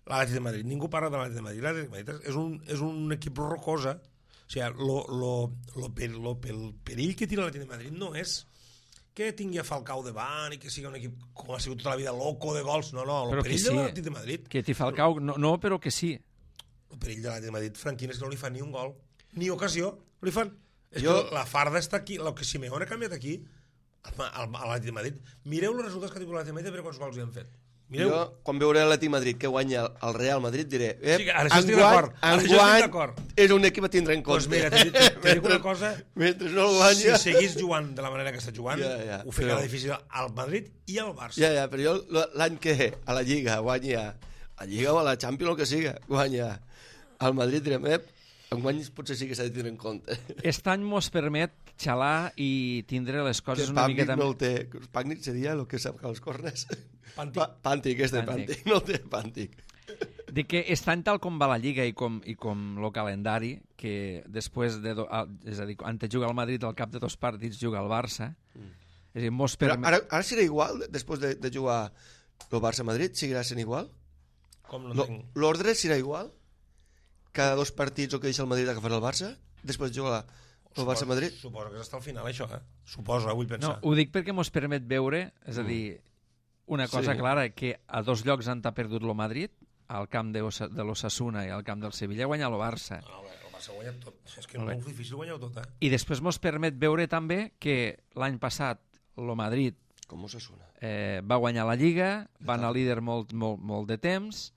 l'Atlètic de Madrid. Ningú parla de l'Atlètic de Madrid. L'Atlètic de Madrid és un, és un equip rocosa. O sigui, lo, lo, lo, per, lo, el perill que tira l'Atlètic de Madrid no és que tingui a Falcao davant i que sigui un equip com ha sigut tota la vida loco de gols. No, no, el perill sí, de l'Atlètic de Madrid... Que ti Falcao, no, no, però que sí. El perill de l'Atlètic de Madrid, Franquín, és que no li fan ni un gol, ni ocasió, no li fan. És jo... que la farda està aquí, el que Simeone ha canviat aquí, a l'Atlètic de Madrid. Mireu els resultats que ha tingut l'Atlètic de Madrid i veure quants gols hi han fet. Mireu. Jo, quan veuré l'Atlètic Madrid que guanya el Real Madrid, diré eh, sí, ara estic d'acord. Enguany és un equip a tindre en compte. Doncs mira, te, te, te dic una cosa... Mentre no el guanya... Si seguís jugant de la manera que està jugant, ja, ja, ho ficarà però... difícil al Madrid i al Barça. Ja, ja, però jo l'any que a la Lliga guanya, a la Lliga o a la Champions, el que siga, guanya al Madrid, direm, eh, enguany potser sí que s'ha de tenir en compte. Aquest any mos permet xalar i tindre les coses una miqueta... No el té. Pànic seria el que sap que els corners... Pàntic. Pa, Pàntic, este Pàntic. Pàntic. No el té Pàntic. Dic que aquest any tal com va la Lliga i com, i com el calendari, que després de... Do, és a dir, antes juga el Madrid, al cap de dos partits juga el Barça. Mm. És a dir, mos permet... Però ara, ara serà igual, després de, de jugar el Barça-Madrid, seguirà sent igual? Com no tenc... L'ordre serà igual? Cada dos partits el que deixa el Madrid agafarà el Barça? Després juga el Barça-Madrid? Suposo que és hasta el final, això, eh? Suposo, eh? Vull pensar. No, ho dic perquè mos permet veure, és a dir, una cosa Sí. clara, que a dos llocs han perdut el Madrid, al camp de, Osa, de l'Osasuna i al camp del Sevilla, guanya el Barça. Ah, bé, el Barça guanya tot. És que no és difícil guanyar tot, eh? I després mos permet veure també que l'any passat el Madrid Com us sona? eh, va guanyar la Lliga, va anar líder molt, molt, molt de temps,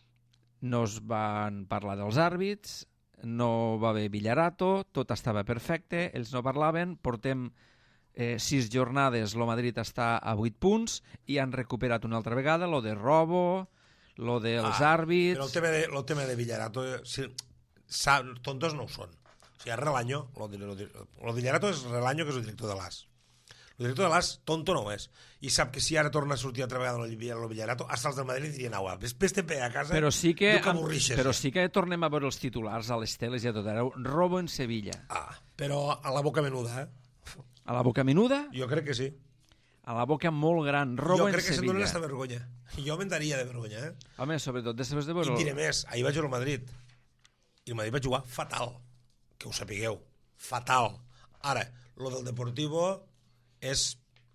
no es van parlar dels àrbits, no va haver Villarato, tot estava perfecte, ells no parlaven, portem eh, sis jornades, el Madrid està a vuit punts i han recuperat una altra vegada lo de robo, lo dels Ah, àrbits... Però el tema de, el tema de Villarato, eh, si, sa, tontos no ho són. O sigui, és Relaño, lo de, lo de, lo de Villarato és Relaño, que és el director de l'A S. El director de l'A S, tonto no ho és. I sap que si ara torna a sortir altra vegada el Villarato, hasta els del Madrid dirien, au, vés-te a casa, Però sí que, diu que avorrixes. però sí que tornem a veure els titulars a les teles i a tot arreu. Robo en Sevilla. Ah, però a la boca menuda, eh? A la boca menuda? Jo crec que sí. A la boca molt gran. Robo jo en crec que se'n Sevilla. donen esta vergonya. Jo me'n daria de vergonya, eh? Home, sobretot després de I veure... et diré més, ahir vaig jugar al Madrid i el Madrid va jugar fatal, que ho sapigueu, fatal. Ara, lo del Deportivo és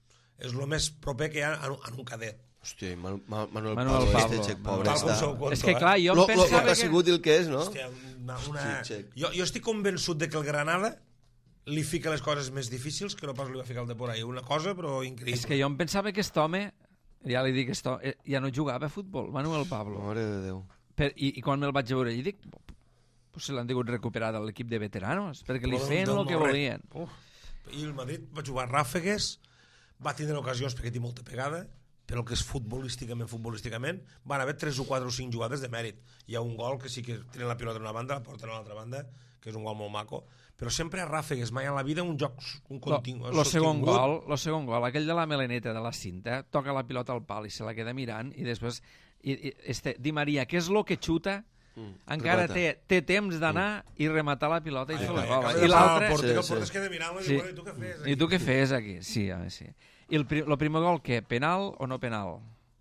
és el més proper que hi ha en, en un cadet. Hòstia, Manuel, Manuel, Manuel Pablo, Pablo. este xec pobre Tal com està. sou conto, És que eh? clar, jo Lo, lo, lo pensava que ha que... sigut i el que és, no? Hòstia, una, una... Sí, xec. jo, jo estic convençut de que el Granada li fica les coses més difícils que no pas li va ficar el Depor ahir. Una cosa, però increïble. És que jo em pensava que aquest home, ja li dic, aquest home, ja no jugava a futbol, Manuel Pablo. Mare de Déu. Per, i, I quan me'l vaig veure, i dic, pues se l'han degut recuperar de l'equip de veteranos, perquè li Però feien del el que no res. volien. Uf. I el Madrid va jugar ràfegues, va tindre ocasions perquè té molta pegada, però el que és futbolísticament, futbolísticament, van haver tres o quatre o cinc jugades de mèrit. Hi ha un gol que sí que tenen la pilota en una banda, la porten a l'altra banda, que és un gol molt maco, però sempre a ràfegues, mai a la vida un joc un continu, Lo segon gol, lo segon gol, aquell de la meleneta de la cinta, toca la pilota al pal i se la queda mirant i després i, i, este, Di Maria, què és lo que xuta? Mm, Encara remata. té, té temps d'anar mm. i rematar la pilota i fer la gol. I I l'altre... el porter, Sí, el porter sí. es queda mirant i Sí. diu, bueno, i tu què fes? I tu què fes aquí? Sí, home, sí. I el, pri el primer gol, què? Penal o no penal?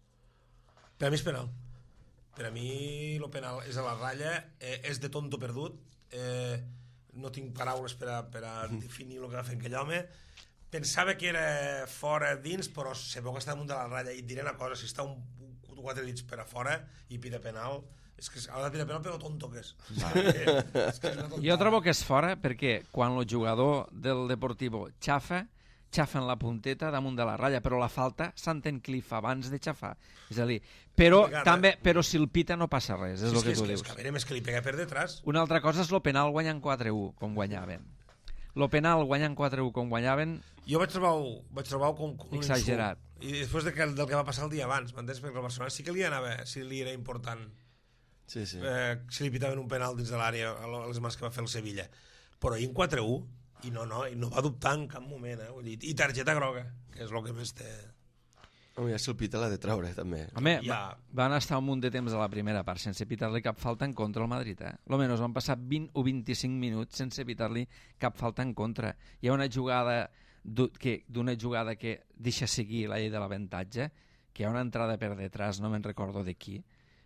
Per a mi és penal. Per a mi el penal és a la ratlla, eh, és de tonto perdut, eh, no tinc paraules per a, per a definir el que va fer aquell home. Pensava que era fora dins, però se veu que està damunt de la ratlla i et diré una cosa, si està un, un quatre dits per a fora i pita penal, és que ha de pitar penal però tonto que és. és, que és una tontada. Jo trobo que és fora perquè quan el jugador del Deportivo xafa, xafen la punteta damunt de la ratlla, però la falta s'entén que li fa abans de xafar. És a dir, però, Complicat, també, eh? però si el pita no passa res, és Sí, el és que és tu que, dius. és que a veure, més que li pega per detrás. Una altra cosa és el penal guanyant quatre a u, com guanyaven. El penal guanyant quatre a u, com guanyaven, Jo vaig trobar-ho vaig trobar com, com un Exagerat. insult. I després de que, del que va passar el dia abans, m'entens? Perquè el Barcelona sí que li anava, si li era important, Sí, sí. eh, si li pitaven un penal dins de l'àrea a les mans que va fer el Sevilla. Però ahir en quatre a u, i no, no, i no va dubtar en cap moment, eh? Vull dir, i targeta groga, que és el que més té... Home, ja si el pita l'ha de traure, també. home, Ja. va, van estar un munt de temps a la primera part sense pitar-li cap falta en contra al Madrid, eh? Almenys van passar vint o vint-i-cinc minuts sense pitar-li cap falta en contra. Hi ha una jugada d'u- que- d'una jugada que deixa seguir la llei de l'avantatge, que hi ha una entrada per detrás, no me'n recordo de qui,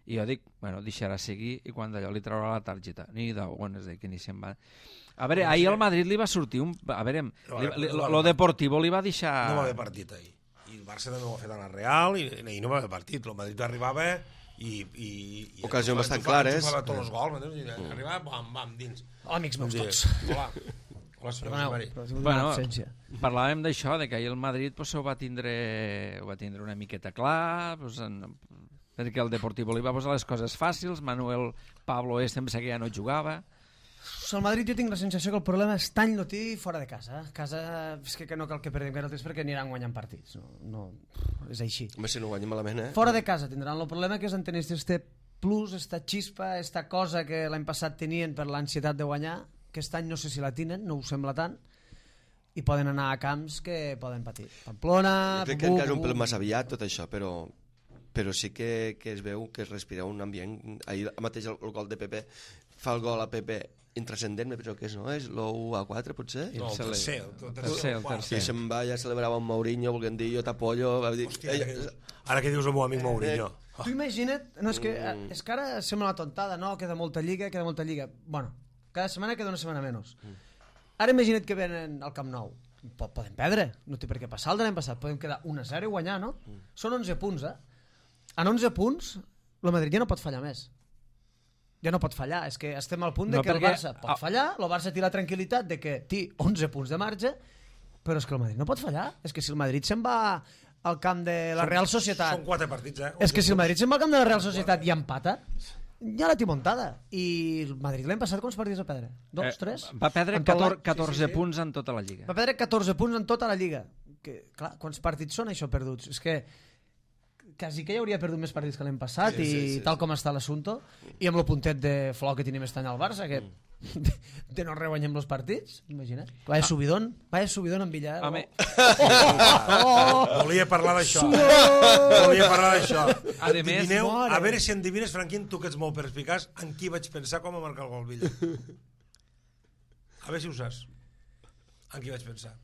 I jo dic, bueno, deixarà seguir i quan d'allò li traurà la targeta. Ni d'ogones de que ni se'n va. A veure, ahir al Madrid li va sortir un... A veure, No, li, no, li, no, lo, no. lo Deportivo li va deixar... No va haver partit ahir. I el Barça també ho ha fet a la Real i, i no va haver partit. El Madrid arribava i... i, i Ocasions bastant enxufava- clares. enxufava tots els gols, m'entens? I arribava, bam, bam, dins. Hola, amics meus Sí. tots. Hola. Hola, senyor Perdoneu, Mari. però ha sigut una Bueno, absència. parlàvem d'això, de que ahir el Madrid pues, ho, va tindre, ho va tindre una miqueta clar, pues, en, perquè el Deportivo li va posar les coses fàcils, Manuel Pablo este em sembla que ja no jugava. El Madrid jo tinc la sensació que el problema és tan lotí fora de casa. A casa és que, que no cal que perdem penaltis perquè aniran guanyant partits. No, no, és així. Home, si no guanya malament, eh? Fora de casa tindran el problema que és en tenir este plus, esta xispa, esta cosa que l'any passat tenien per l'ansietat de guanyar, que aquest any no sé si la tenen, no ho sembla tant, i poden anar a camps que poden patir. Pamplona... Jo crec que bu, encara és un bu, pel més aviat tot això, però, però sí que, que es veu que es respira un ambient. Ahir mateix el, el gol de Pepe fa el gol a Pepe intrascendent, me penso que és, no? És l'u a quatre, potser? No, el se li- tercer. El tercer, el Uau. tercer. I se'n va, ja celebrava amb Mourinho, volent dir, jo t'apollo... Va dir, Hòstia, ara, "Ei, que, ara que dius el meu amic Mourinho. Tu imagina't, no, és, que, mm. és que ara sembla una tontada, no? Queda molta lliga, queda molta lliga. Bueno, cada setmana queda una setmana menys. Ara imagina't que venen al Camp Nou. Pot, podem perdre, no té per què passar el de l'any passat. Podem quedar un a zero i guanyar, no? Són onze punts, eh? En onze punts, el Madrid ja no pot fallar més. Ja no pot fallar. És que estem al punt de No, que el perquè- Barça pot fallar, el Barça té la tranquil·litat de que té onze punts de marge, però és que el Madrid no pot fallar. És que si el Madrid se'n va al camp de la Real Societat... Són quatre partits, eh? És que si el Madrid se'n va al camp de la Real Societat i empata, ja la té muntada. I el Madrid l'any passat quants partits va perdre? Dos, Eh, tres? Va perdre En tot l'any? catorze, catorze Sí, sí, sí. punts en tota la Lliga. Va perdre catorze punts en tota la Lliga. Que, clar, quants partits són això perduts? És que quasi que ja hauria perdut més partits que l'any passat Sí, i sí, sí, tal sí. com està l'assumpte. I amb el puntet de flor que tenim este any al Barça, que de, de no reguanyem els partits, imagina't. Vaya subidón, vaya subidón en Villar. Home, Volia parlar d'això. Volia parlar d'això. A de més, Adivineu, mare. a veure si endivines, Franquín, tu que ets molt perspicaç, en qui vaig pensar com a marcar el gol Villa. A veure si ho saps. En qui vaig pensar.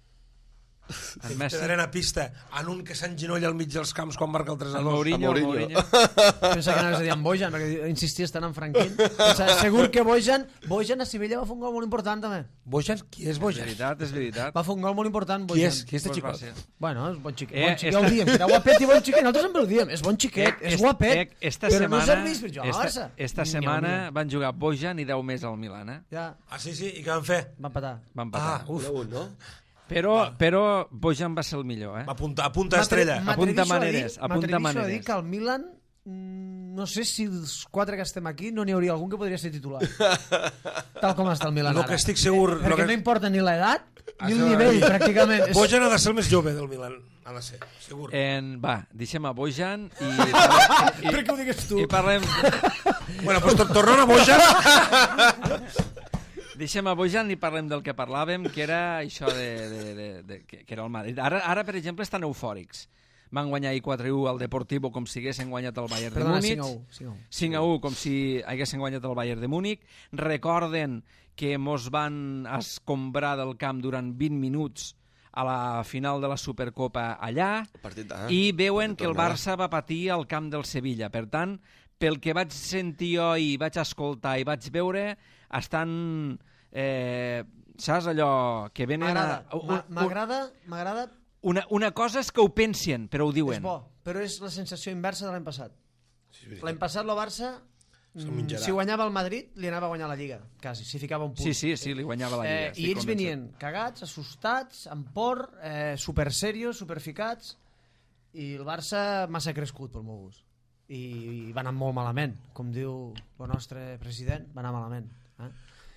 en Te Messi, daré una pista. En un que s'enginolla al mig dels camps quan marca el tres a el dos. Mourinho, el Mourinho. Mourinho. Pensa que anaves a dir en Bojan, perquè insisties tant en Franquín. Pensa, segur que Bojan, Bojan a Sevilla va fer un gol molt important també. Bojan? Qui és És Bojan? veritat, és veritat. Va fer un gol molt important, Qui Bojan. és? Qui és este Pues va xicot? ser. Bueno, és bon xiquet. Eh, Bon xiquet, esta- ja ho diem, que era guapet i bon xiquet. Nosaltres també ho diem, és bon xiquet, Eh, és est- guapet, eh, esta però setmana, no serveix per jugar al esta, Barça. esta Ni setmana hauria. van jugar Bojan i deu més al Milan, eh? Ja, Ah, sí, sí, i què van fer? va empatar. Van empatar. Ah, uf, Un a un, no? Però, però Bojan va ser el millor, eh? va apuntar, a punta estrella. M'ha- Apunta M'atreveixo a dir- maneres, apunta m'atreveixo a maneres. dir que el Milan, mm, no sé si els quatre que estem aquí no n'hi hauria algun que podria ser titular. Tal com està el Milan Lo ara. que estic segur... lo Perquè que... no importa ni l'edat ni el Això- nivell, pràcticament. És- Bojan ha de ser el més jove del Milan. Ha de ser, segur. En, va, deixem a Bojan i, i, Per què ho digues tu? i parlem... Bueno, doncs tor tornant a Bojan... Deixem a Bojan i parlem del que parlàvem, que era això de, de, de, de, que, que era el Madrid. Ara, ara, per exemple, estan eufòrics. Van guanyar ahir quatre a u al Deportivo com si haguessin guanyat el Bayern Perdona, de Múnich. cinc a u, cinc a u. cinc a u, com si haguessin guanyat el Bayern de Múnich. Recorden que mos van escombrar del camp durant vint minuts a la final de la Supercopa allà El partit, ah, i veuen que el tornada. Barça va patir al camp del Sevilla. Per tant, pel que vaig sentir jo i vaig escoltar i vaig veure, estan... Eh, saps allò que venen M'agrada, a... un- m'a- m'agrada, m'agrada, Una, una cosa és que ho pensen, però ho és diuen. bo, però és la sensació inversa de l'any passat. L'any passat el Barça, Se'l mm, menjarà. si guanyava el Madrid, li anava a guanyar la Lliga, quasi, si ficava un punt. Sí, sí, sí, li guanyava la Lliga. Eh, estic I ells convençut. venien cagats, assustats, amb por, eh, superserios, superficats, i el Barça massa crescut pel meu gust. I, i va anar molt malament, com diu el nostre president, va anar malament. Eh?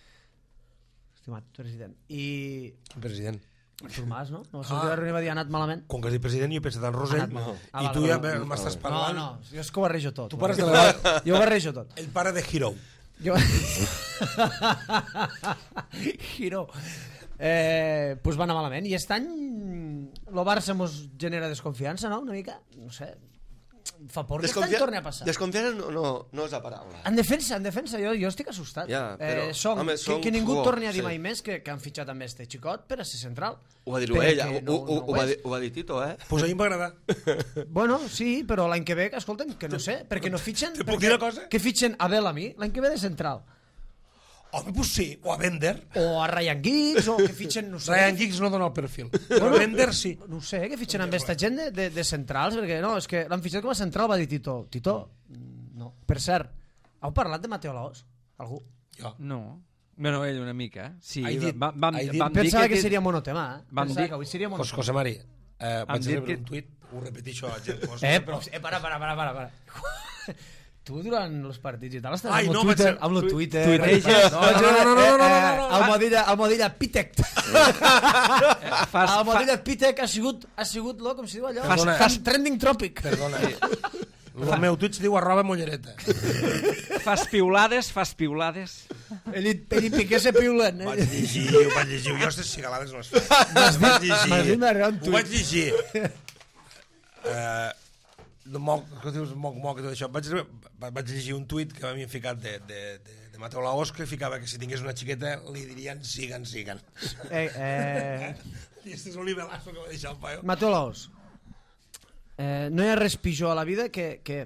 Estimat president. I President. Artur Mas, no? No va sortir de la reunió i va dir ha anat malament. Com que has dit president, jo he pensat en Rosell. Ha anat malament. Ah, I vale, tu ja vale. m'estàs No, parlant. no, jo és que ho barrejo tot. Tu pares de jo, la... jo ho barrejo tot. El pare de Hero. Jo... Giro. Eh, pues va anar malament. I aquest any el Barça mos genera desconfiança, no? Una mica, no sé. fa por que Desconfia... torni a passar. Desconfiança no, no, no és la paraula. En defensa, en defensa, jo, jo estic assustat. Ja, però, eh, som, home, que, som- que ningú oh, torni a dir sí. mai més que, que han fitxat també este xicot per a ser central. Ho va dir Perquè ella, ho, no- ho, no ho, va és. dir, ho va dir Tito, eh? Pues a mi em va agradar. Bueno, sí, però l'any que ve, escolta'm, que no sé, perquè no fitxen... Te puc perquè- dir una cosa? Que fitxen a Bellamy l'any que ve de central. Home, pues sí, o a Bender. O a Ryan Giggs, o que fitxen, no sé... Ryan Giggs no dona el perfil. Però a Bender sí. No ho sé, que fitxen amb aquesta gent de, de, de centrals, perquè no, és que l'han fitxat com a central, va dir Tito. Tito, no. Per cert, heu parlat de Mateo Laos? Algú? Jo. No. Bueno, ell una mica. Sí, He dit- vam, vam, he dit- vam dir Pensava que que... seria monotema, eh? Vam Pensava dir- que avui seria José, monotema. José Mari, eh, vaig dit rebre que- un tuit, ho repeteixo a gent. Eh, però, eh, para, para, para, para, para. Tu durant els partits i tal estàs Ai, amb, no, el Twitter, vaig ser- amb el Twitter... tuiteixes. No, no, no, no, no, no, no, no. El modilla, el modilla Pitec. Fas, El modilla Pitec ha sigut, ha sigut lo, com si diu allò, Perdona. fas trending tropic. Perdona. El meu tuit es diu arroba mollereta. fas piulades, fas piulades. Ell, ell piqué se piulen. Vaig Eh? llegir, ho vaig llegir. Jo aquestes cigalades no les faig. Ho vaig llegir. m'has dit m'agrada un Ho tuit. vaig llegir. Eh, de moc, que dius moc, moc i tot això. Vaig, vaig llegir un tuit que m'havien ficat de, de, de, de Mateo Laos que ficava que si tingués una xiqueta li dirien sigan, sigan. Eh, eh, I este és un nivelazo que va deixar el paio. Mateo Laos, eh, no hi ha res pitjor a la vida que, que,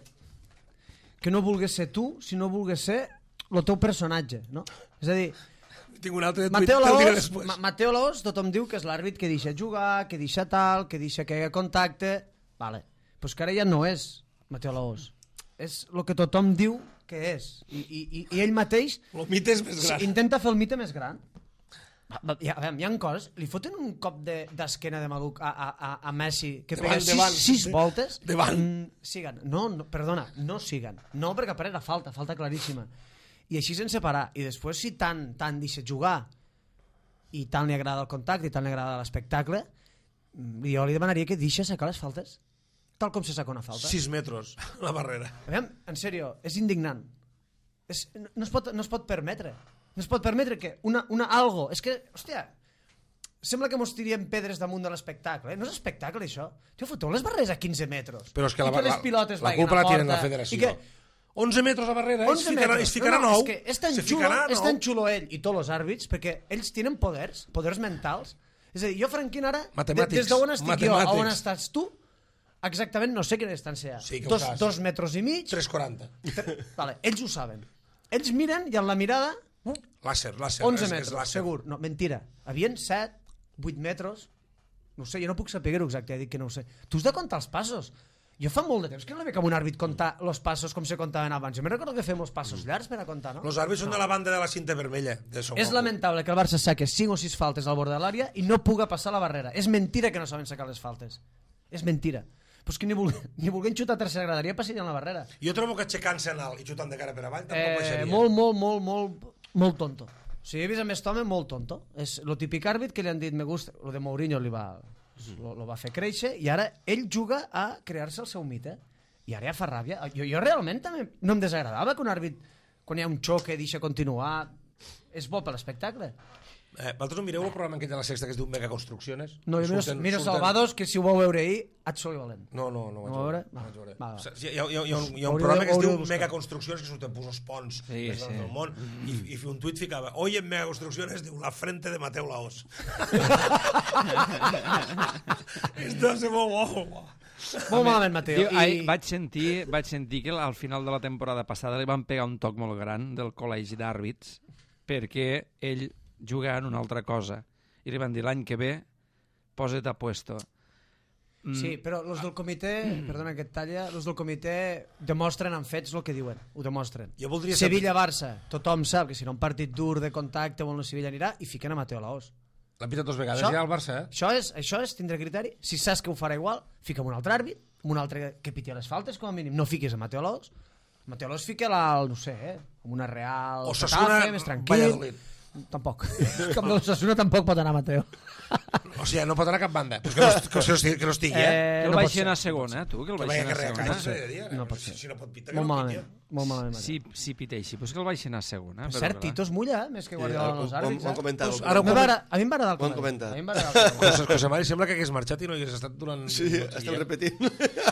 que no vulguis ser tu, si no vulguis ser el teu personatge, no? És a dir, Tinc un altre tuit, Mateo te'l diré Laos, després. Ma Mateo Laos, tothom diu que és l'àrbit que deixa jugar, que deixa tal, que deixa que hi hagi contacte... Vale. Pues que ara ja no és Mateo Laos. És el que tothom diu que és. I, i, i ell mateix El mite és més gran. intenta fer el mite més gran. Va, va, Hi ha, hi ha coses... Li foten un cop de- d'esquena de, de maluc a, a, a, a Messi que Davant, pega sis, davant. sis voltes. Davant. Mm, siguen. No, no, perdona, no siguen. No, perquè per era falta, falta claríssima. I així sense parar. I després, si tant, tant deixa jugar i tant li agrada el contacte i tant li agrada l'espectacle, jo li demanaria que deixa sacar les faltes tal com se saca una falta. Sis metres, la barrera. Aviam, en sèrio, és indignant. És, no, es pot, no es pot permetre. No es pot permetre que una, una algo... És que, hòstia, sembla que mos tiriem pedres damunt de l'espectacle. Eh? No és espectacle, això. Tio, foteu les barreres a quinze metres. Però és que I la, que les la, pilotes la vagin culpa a la tiren porta, la federació. I que, onze metres a barrera, eh? onze es ficarà, metres. es ficarà no, no, nou. és que és tan, Se xulo, ficarà és nou. tan xulo ell i tots els àrbits perquè ells tenen poders, poders mentals. És a dir, jo, Franquín, ara, de, Matemàtics, des d'on estic jo a matemàtics. on estàs tu, exactament no sé quina distància hi ha. Sí que ho dos, saps. dos metres i mig. tres quaranta. Vale, ells ho saben. Ells miren i amb la mirada... Uh, Làser, làser. onze és, metres, és làser. segur. No, mentira. Havien set, vuit metres... No ho sé, jo no puc saber-ho exacte, ja dic que no ho sé. Tu has de comptar els passos. Jo fa molt de temps que no veig amb un àrbit comptar els passos com se comptaven abans. Jo me recordo que fem els passos llargs per a comptar, no? Els àrbits són de la banda de la cinta vermella. De Son És Goku. lamentable que el Barça saque cinc o sis faltes al bord de l'àrea i no puga passar la barrera. És mentira que no saben sacar les faltes. És mentira. Però és que ni, vulguen, ni vulguent xutar a tercera graderia passaria en la barrera. Jo trobo que aixecant-se en alt i xutant de cara per avall tampoc Eh, baixaria. molt, molt, molt, molt, molt tonto. O sigui, he vist amb aquest home molt tonto. És el típic àrbit que li han dit me gusta. Lo de Mourinho li va, lo, lo va fer créixer i ara ell juga a crear-se el seu mite. I ara ja fa ràbia. Jo, jo realment també no em desagradava que un àrbit, quan hi ha un xoc, deixa continuar. És bo per l'espectacle. Eh, vosaltres no mireu el programa aquell de la Sexta que es diu Megaconstrucciones? No, jo miro, Surten- miro surten- Salvados, que si ho vau veure ahir, absolutament. No, no, no ho vaig No ho veure. veure? No ho vaig veure. Va, va. O sigui, Hi ha, hi ha, hi ha un, hi ha un Hauria programa de- que es hauria diu de buscar. Megaconstrucciones, que surten pues, els ponts Sí, més grans sí. del món, i, i un tuit ficava hoy en Megaconstrucciones diu la frente de Mateo Laos. Esto se molt bo. Molt malament, Mateo. Tio, I... ahir vaig sentir, vaig sentir que al final de la temporada passada li van pegar un toc molt gran del col·legi d'àrbits perquè ell jugava en una altra cosa i li van dir l'any que ve posa't a puesto. Mm, Sí, però els del comitè, perdona que et talla, els del comitè demostren en fets el que diuen, ho demostren. Jo voldria saber- Sevilla-Barça, tothom sap que serà un partit dur de contacte on el Sevilla anirà i fiquen a Mateo Laos. L'ha pitat dos vegades Això? ja al Barça, eh? Això és, això és tindre criteri. Si saps que ho farà igual, fica un altre àrbit, amb un altre que piti les faltes, com a mínim. No fiquis a Mateo Laos. Mateo Laos fica-la al, no sé, eh, amb una Real, O Getafe, Osasuna, més tranquil. Valladolid. Tampoc. Com l'Osasuna tampoc pot anar Mateo. O sigui, no pot anar a cap banda. Pues que, no, que, no estigui, que no estigui, eh? Eh, que el no pot baixen ser. a segona, tu, que el Que baixen vaya a carrer a segona. casa de dia. No pot ser. Si no pot pitar, que Molt no malament. piti. Molt malament. Mateo. Si, si piteixi, pues que el baixen a segona. Per però cert, clar. Tito es mulla, eh, més que Guardiola en els ho, ho, àrbits. ho han Eh? comentat. Pues ho ara A mi ho m'agrada- a mi em va agradar el Ho han comèdia. comentat. A mi em va agradar el comèdia. José, José Mari sembla que hagués marxat i no hagués estat durant... Sí, estem repetint.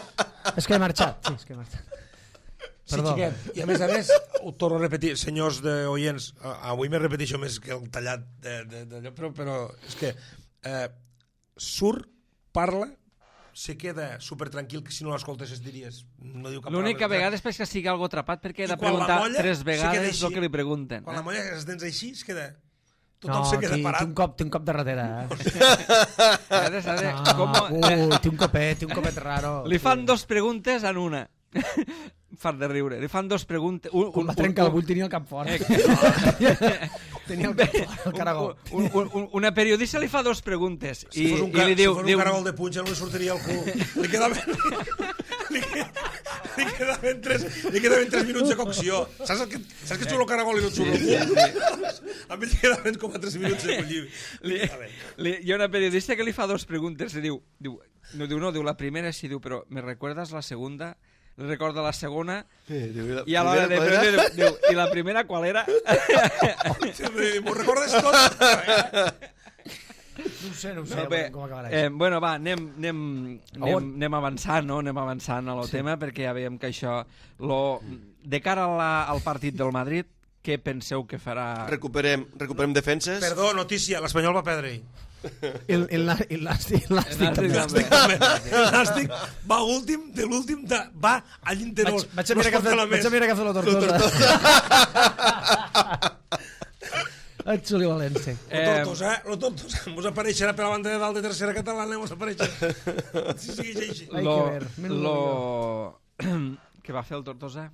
És que he marxat, sí, és que he marxat. Sí, Perdó. xiquet. I a més a més, ho torno a repetir, senyors d'oients, avui me repeteixo més que el tallat d'allò, però, però és que eh, surt, parla, se queda supertranquil, que si no l'escoltes es diries... No diu cap L'única paraula, vegada és perquè sigui algo atrapat, perquè he I de quan la preguntar molla tres se queda vegades així. el que li pregunten. Quan la Eh? molla es dents així, es queda... No, Tothom se queda aquí té parat. un cop, té un cop de ratera. Eh? Ha de saber Ah, com... uh, té un copet, té un copet raro. Li fan dos preguntes en una. Far de riure. Li fan dos preguntes... Un, Quan va trencar el bull tenia el cap fora. Eh, Tenia el cap fora, el caragol. un, un, un, una periodista li fa dos preguntes Si i, fos un, i car li diu... si fos diu un caragol de punxa no li sortiria el cul. Li quedaven... li, que- li, quedaven tres, li quedaven tres minuts de cocció. Saps, el que, saps que surt el caragol i no et surt el cul? A mi li quedaven com a tres minuts de collir. li, li, hi ha una periodista que li fa dos preguntes i diu, diu, no, diu, no, diu la primera sí, diu, però me recuerdas la segunda? Le recorda la segona Sí, diu, i la i a l'hora de... primera, Diu, diu, I la primera qual era? M'ho recordes tot? No ho sé, no ho sé, No, bé, com acabarà eh, això. bueno, va, anem, anem, anem, on? anem avançant, no? Anem avançant a lo Sí. tema, perquè ja veiem que això... Lo, de cara a la, al partit del Madrid, què penseu que farà... Recuperem, recuperem defenses. Perdó, notícia, l'Espanyol va perdre-hi. El, el, el, el Nàstic, el Nàstic El Nàstic també. també. El Nàstic va últim, de l'últim de, va a l'interior. Vaig, vaig, a mirar què ha fet- vaig a mirar què ha fet la Tortosa. El Xuli València. Lo Tortosa, lo Tortosa, mos apareixerà per la banda de dalt de tercera catalana, mos apareixerà. Si segueix així. Ai, Lo, que ver, menudo lo... Què va fer el Tortosa?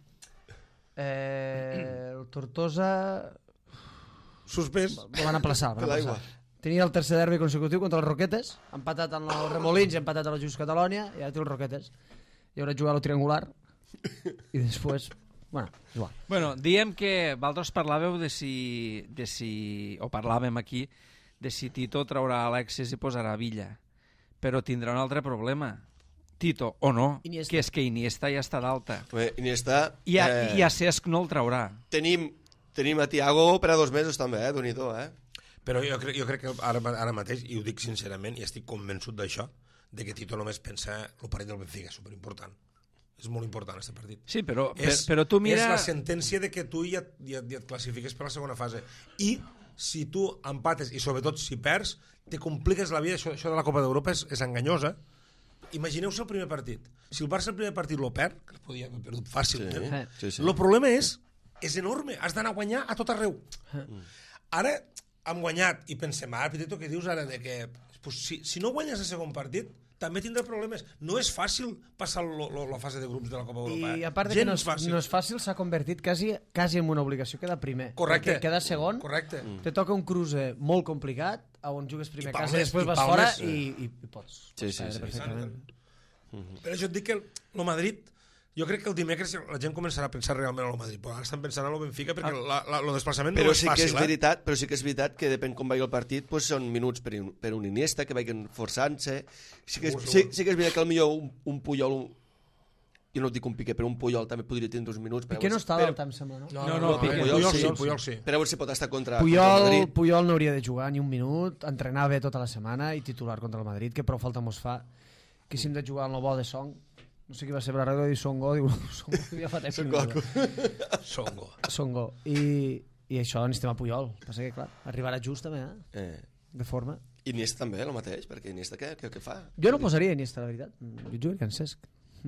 Eh, el Tortosa Suspès. el van aplaçar. Per l'aigua. Tenia el tercer derbi consecutiu contra els Roquetes, empatat amb els Remolins i empatat a la Just Catalonia, i ara té els Roquetes. I ara jugar a lo triangular, i després... Bueno, igual. Bueno, diem que vosaltres parlàveu de si, de si, o parlàvem aquí, de si Tito traurà Alexis i posarà Villa. Però tindrà un altre problema. Tito, o no, Iniesta. que és que Iniesta ja està d'alta. Bé, Iniesta... I a, eh, i a Cesc no el traurà. tenim, tenim a Thiago per a dos mesos també, eh? Déu-n'hi-do, eh? Però jo crec, jo crec que ara, ara mateix, i ho dic sincerament, i estic convençut d'això, de que Tito només pensa el partit del Benfica, superimportant. És molt important, aquest partit. Sí, però, per, És, però tu mira... és la sentència de que tu ja, ja, ja et classifiques per la segona fase. I si tu empates, i sobretot si perds, te compliques la vida. Això, això de la Copa d'Europa és, és enganyosa. Imagineu-se el primer partit. Si el Barça el primer partit lo perd, que el podia haver perdut fàcilment, Sí, sí, sí. el problema és, és enorme. Has d'anar a guanyar a tot arreu. Ara hem guanyat i pensem, ah, Petito, què dius ara? De que, pues, si, si no guanyes el segon partit, també tindrà problemes. No és fàcil passar lo, lo, la fase de grups de la Copa Europa. I eh? a part de que no és, fàcil. no és fàcil, s'ha convertit quasi, quasi en una obligació quedar primer. Correcte. Perquè quedar segon, Correcte. te toca un cruce molt complicat, on jugues primer I a casa palmes, i després i vas palmes. fora i, i, i pots. Sí, pots sí, perdre sí. perfectament. Per això et dic que el, el Madrid, jo crec que el dimecres la gent començarà a pensar realment en el Madrid, però ara estan pensant en el Benfica perquè la, la, el desplaçament Però no és sí que fàcil, és veritat, però sí que és veritat que depèn com vagi el partit, doncs són minuts per un, per un Iniesta, que vagin forçant-se. Sí que és, Segur, sí, segur. sí que és veritat que potser un, un Puyol, un, jo no et dic un Piqué, però un Puyol també podria tindre uns minuts. Per a Piqué no veure si- està per- d'alta, em sembla, no? No, No, no, no, no, Piqué. Puyol, Puyol sí, sí. Puyol sí. Per a veure si pot estar contra, contra el Puyol, Madrid. Puyol no hauria de jugar ni un minut, entrenar bé tota la setmana i titular contra el Madrid, que prou falta mos fa. Que si hem de jugar en el bo de Song, no sé qui va ser per arreglo de dir Songo, diu, Songo ja fa temps. que no Songo. juga. Songo. Songo. I, I això necessitem a Puyol. Passa que, clar, arribarà just també, eh? Eh. De forma. Iniesta també, el mateix, perquè Iniesta què, què, què fa? Jo no posaria Iniesta, la veritat. Jo jugaria en Cesc.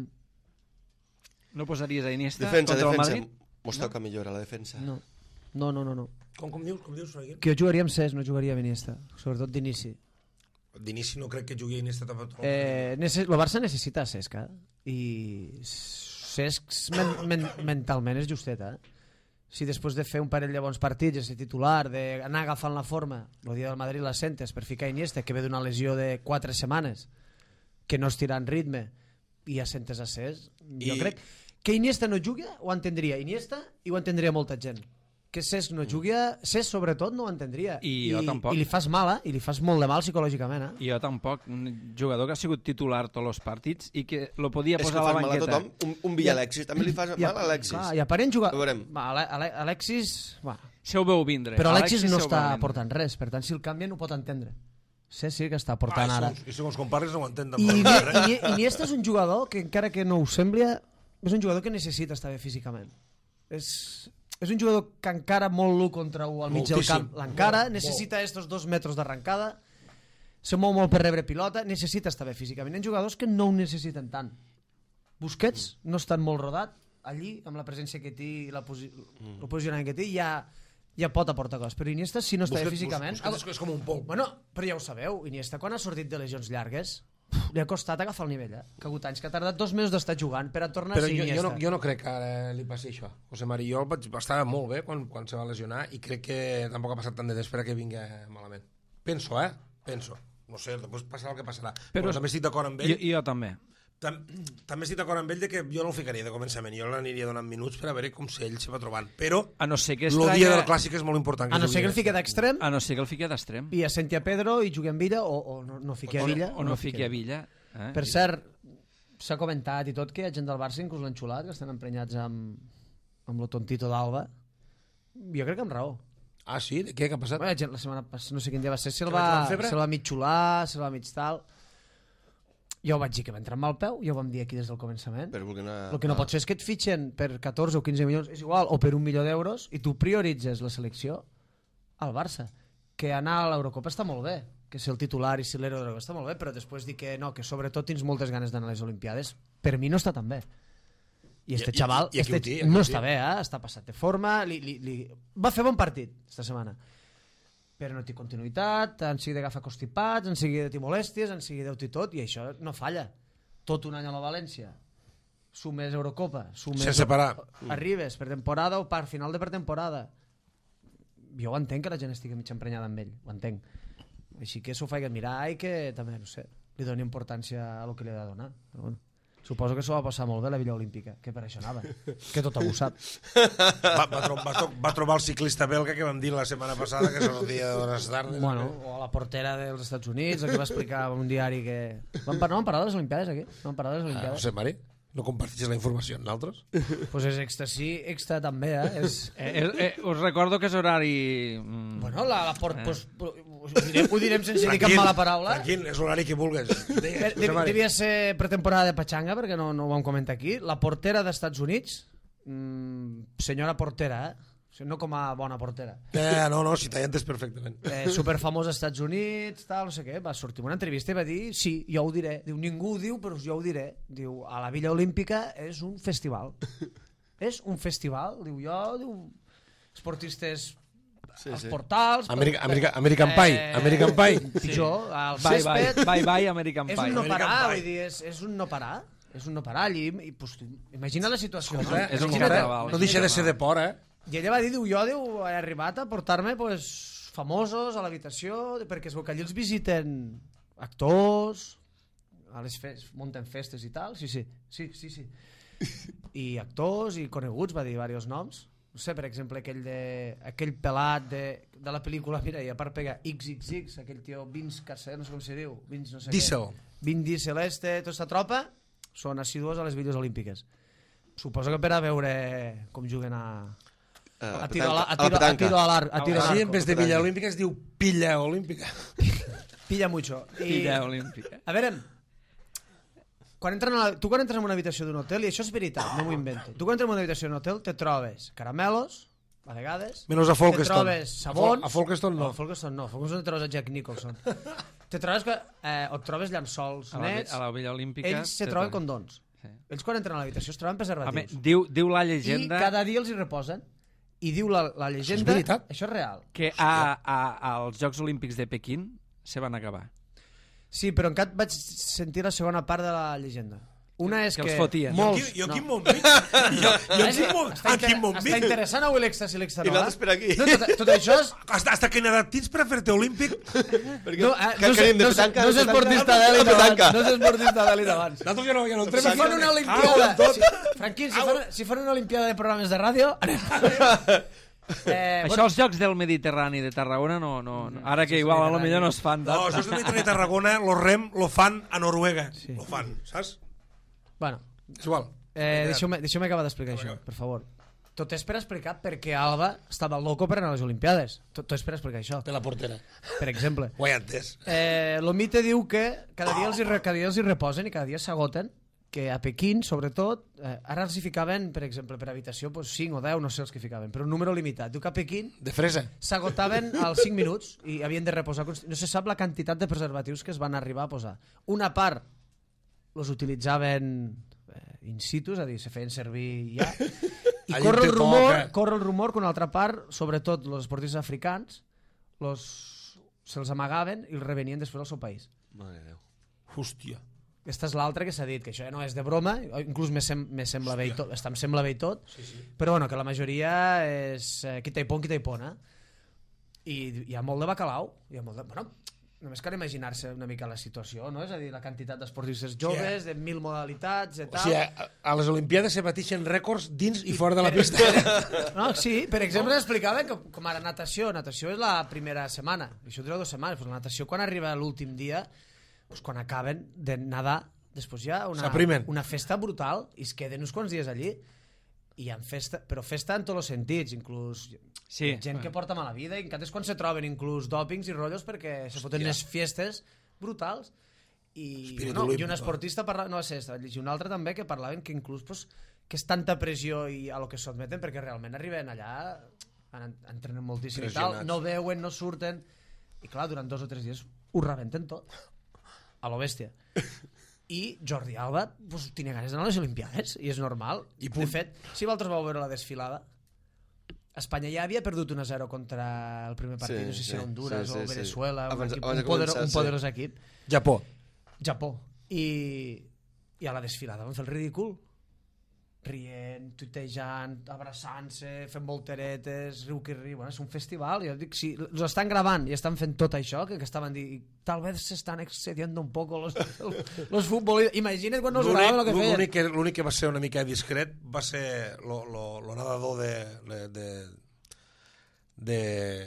No posaries a Iniesta Defensa, contra defensa. el Madrid? Mos toca millorar la defensa. No. No, no, no, no. Com, com dius, com dius, Franquín? Que jo jugaria amb Cesc, no jugaria amb Iniesta. Sobretot d'inici. D'inici no crec que jugui Iniesta tampoc. Eh, el Barça necessita Cesc, eh? I Cesc men, men, mentalment és justet, eh? Si després de fer un parell de bons partits, de ser titular, d'anar agafant la forma, el dia del Madrid la sentes per ficar Iniesta, que ve d'una lesió de quatre setmanes, que no es tira en ritme, i ja sentes a Cesc, jo I- crec que Iniesta no jugui, ho entendria Iniesta i ho entendria molta gent. Que Cesc no jugui, Cesc sobretot no ho entendria. I jo tampoc. I li fas mal, eh? I li fas molt de mal psicològicament, eh? I jo tampoc. Un jugador que ha sigut titular tots els partits i que lo podia És que posar a la fas mal a banqueta. tothom. Un, un Villalexis també li fas I a- mal a Alexis. Clar, I aparent jugar... Ho veurem. Va, Ale, Ale, Alexis... Va. Se ho veu vindre. Però Alexis, no se ho està veu vindre. aportant res, per tant, si el canvien ho pot entendre. Sí, sí, que està portant ah, ara. I segons com parles no ho entén. I, I, I Iniesta és un jugador que, encara que no ho sembli, és un jugador que necessita estar bé físicament. És, és un jugador que encara molt l'u contra u al mig del camp. L'encara, necessita estos dos metres d'arrencada, se mou molt per rebre pilota, necessita estar bé físicament. Hi ha jugadors que no ho necessiten tant. Busquets no està molt rodat, allí, amb la presència que té i la posi mm. el posicionament que té, ja, ja pot aportar coses. Però Iniesta, si no està Busquets, bé físicament... Busquets és com un pol. Bueno, però ja ho sabeu, Iniesta, quan ha sortit de lesions llargues, li ha costat agafar el nivell, eh? Que ha hagut anys, que ha tardat dos mesos d'estar jugant per a tornar però a ser jo, Iniesta. jo, no, jo no crec que ara li passi això. José María estava molt bé quan, quan se va lesionar i crec que tampoc ha passat tant de temps per a que vingui malament. Penso, eh? Penso. No sé, després passarà el que passarà. Però, però també estic d'acord amb ell. Jo, jo també. Tam, també estic d'acord amb ell de que jo no el ficaria de començament, jo l'aniria donant minuts per a veure com ell se va trobant, però a no ser que el traiga... dia del clàssic és molt important que a no ser que el fiqui d'extrem a no ser que el fiqui d'extrem i a Sentia Pedro i jugui amb Villa o, o no, no fiqui a Villa o, o no, no fiqui a Villa eh? Per cert, s'ha comentat i tot que hi ha gent del Barça inclús l'han xulat, que estan emprenyats amb, amb lo tontito d'Alba. Jo crec que amb raó. Ah, sí? De què? Què ha passat? Bé, gent, la setmana passada, no sé quin dia va ser, se'l va, se va mig xular, se'l va mig tal. Jo vaig dir que va entrar amb mal peu, ja ho vam dir aquí des del començament. Però anar... El que no pot ser és que et fitxen per catorze o quinze milions, és igual, o per un milió d'euros, i tu prioritzes la selecció al Barça. Que anar a l'Eurocopa està molt bé, que ser el titular i ser l'héroe de l'Eurocopa està molt bé, però després dir que no, que sobretot tens moltes ganes d'anar a les Olimpiades, per mi no està tan bé. I este xaval I, i, i este, dir, no està bé, eh? Està passat de forma, li, li, li... va fer bon partit esta setmana. Però no té continuïtat, en seguida agafa constipats, en seguida té molèsties, en seguida ho té tot, i això no falla. Tot un any a la València, sumes Eurocopa, sumes... Sense parar. Arribes per temporada o per final de pretemporada. Jo ho entenc que la gent estigui mig emprenyada amb ell, ho entenc. Així que s'ho faig mirar i que també, no sé, li doni importància a lo que li ha de donar. Però bueno. Suposo que s'ho va passar molt bé la Villa Olímpica, que per això anava, que tot ho sap. Va, va, tro va, va trobar el ciclista belga que vam dir la setmana passada, que és el dia de les tardes. Bueno, o a la portera dels Estats Units, el que va explicar en un diari que... Vam parlar, no vam parlar de les Olimpiades aquí? No vam parlar de les Ah, Olimpiades? José Mari, no comparteixes la informació amb nosaltres? Pues és extra sí, extra també, eh? És... Eh, eh, eh, us recordo que és horari... Mm, Bueno, la, la port... Eh. Pues, ho, direm, ho direm sense dir cap mala paraula. Tranquil, és l'horari que vulgues. De, de, devia ser pretemporada de Pachanga, perquè no, no ho vam comentar aquí. La portera d'Estats Units, mmm, senyora portera, eh? No com a bona portera. Eh, no, no, si t'ha entès perfectament. Eh, superfamós als Estats Units, tal, no sé què. Va sortir una entrevista i va dir, sí, jo ho diré. Diu, ningú ho diu, però jo ho diré. Diu, a la Villa Olímpica és un festival. És un festival, diu jo, diu, esportistes... Sí, els sí. portals... America, America, American Pie, eh, American Pie. Pitjor, el bye, césped... bye, bye, bye, American És Pie. un no American parar, Pie. vull dir, és, és un no parar. És un no parar allí. I, pues, imagina la situació, no? Eh, És un Imagina't- carnaval. no deixa de ser de por, eh? I ella va dir, diu, jo diu, he arribat a portar-me pues, famosos a l'habitació, perquè es veu que allí els visiten actors, a les fes munten festes i tal, sí, sí, sí, sí, sí. I actors i coneguts, va dir diversos noms. No sé, per exemple, aquell, de, aquell pelat de, de la pel·lícula, mira, i a part pega ics ics ics, aquell tio Vince Cassel, no sé com se diu, Vince no sé Diesel. què. Vin Diesel este, tota aquesta tropa, són assidus a les Villes Olímpiques. Suposo que per a veure com juguen a... A tiro a, la, a, tiro, a tiro a l'arc. A tiro a Així, en l'arc. vez de Villa Olímpica es diu Pilla Olímpica. Pilla mucho. I, Pilla olímpica. a veure, quan entren a la, tu quan entres en una habitació d'un hotel, i això és veritat, no m'ho invento, tu quan entres en una habitació d'un hotel te trobes caramelos, a vegades, Menos a Folkestone. te trobes sabons... A Folkestone no. A Folkestone no, a Folkestone te trobes a Jack Nicholson. te trobes que, eh, o et trobes llençols A la, nets, a la Villa Olímpica... ells se té troben tot. condons. Sí. Ells quan entren a l'habitació es troben A més, preservatius. diu, diu la I llegenda cada dia els hi reposen. I diu la, la llegenda... veritat? Això és real. que a, a, als Jocs Olímpics de Pequín se van acabar. Sí, però encara vaig sentir la segona part de la llegenda. Una és Que que, els fotien. molts... Jo aquí no. m'ho envic. Jo, jo aquí m'ho Està, aquí inter... m'ho està envic. interessant avui l'extasi i l'extra I l'altre per aquí. No, tot, tot això és... Hasta, hasta que edat tens per a fer-te olímpic? Perquè, No, eh, que no, carim de no, petanca, no és de petanca, esportista de d'elit petanca. abans. No és esportista d'elit abans. Nosaltres ja no, ja no entrem Si aquí. fan una Au, olimpiada... tot. Si, Franquín, si fan, si fan una olimpiada de programes de ràdio... anem. Eh, Això als Jocs del Mediterrani de Tarragona no, no, no. Ara que igual a lo millor no es fan No, tant. això és de Mediterrani a Tarragona, lo rem lo fan a Noruega. Lo fan, saps? Bueno, És igual. eh, deixeu-me deixeu acabar d'explicar Vinga. això, per favor. tot és per explicar perquè Alba estava loco per anar a les Olimpiades. Tot, tot és per explicar això. Per la portera. Per exemple. Ho he entès. Eh, lo mite diu que cada dia els hi, cada dia els hi reposen i cada dia s'agoten, que a Pequín, sobretot, eh, ara els hi ficaven, per exemple, per habitació, pues, cinc o deu, no sé els que ficaven, però un número limitat. Diu que a Pequín De fresa. s'agotaven als cinc minuts i havien de reposar. No se sap la quantitat de preservatius que es van arribar a posar. Una part els utilitzaven eh, in situ, és a dir, se feien servir ja. I Allí corre te el, rumor, toca. corre el rumor que una altra part, sobretot els esportistes africans, los, se'ls amagaven i els revenien després al seu país. Mare de Déu. Hòstia. Aquesta és l'altra que s'ha dit, que això no és de broma, inclús me, sem me sembla bé i tot, està, em sembla bé i tot, Sí, sí. però bueno, que la majoria és eh, qui t'hi pon, qui t'hi pon, eh? I hi ha molt de bacalau, hi ha molt de... Bueno, només cal imaginar-se una mica la situació, no? És a dir, la quantitat d'esportistes joves, Sí, eh? de mil modalitats, de O tal... sigui, a, a les Olimpiades se batixen rècords dins i fora de la pista. No, sí, per exemple, explicaven que com ara natació, natació és la primera setmana, això dura dues setmanes, però la natació quan arriba l'últim dia, doncs quan acaben de nedar, després hi ha una, S'aprimen. una festa brutal i es queden uns quants dies allí. I en festa, però festa en tots els sentits, inclús Sí, gent que porta mala vida, i encara és quan se troben inclús dòpings i rotllos perquè se foten unes fiestes brutals. I, Espíritu no, i olímpico. un esportista parlava, no sé, i un altre també que parlaven que inclús pues, que és tanta pressió i a lo que sotmeten perquè realment arriben allà, entrenen moltíssim i tal, Pressionats. no veuen, no surten, i clar, durant dos o tres dies ho rebenten tot a lo bèstia. I Jordi Alba pues, tenia ganes d'anar a les Olimpiades i és normal. I de punt. fet, si vosaltres vau veure la desfilada, Espanya ja havia perdut un a zero contra el primer partit, Sí, no sé si sí, era Honduras sí, sí, o sí. Venezuela, un, Abans- equip, abans un, de poder, començar, un sí. poderós equip. Japó. Japó. I, i a la desfilada van fer el ridícul, rient, tuitejant, abraçant-se, fent volteretes, riu que riu, bueno, és un festival, jo dic, si els estan gravant i estan fent tot això, que, que estaven dient, tal vez se estan excediendo un poco los, los futbolistas, imagina't quan no els gravaven el que feien. L'únic que, l'únic que va ser una mica discret va ser lo, lo, lo nadador de, de, de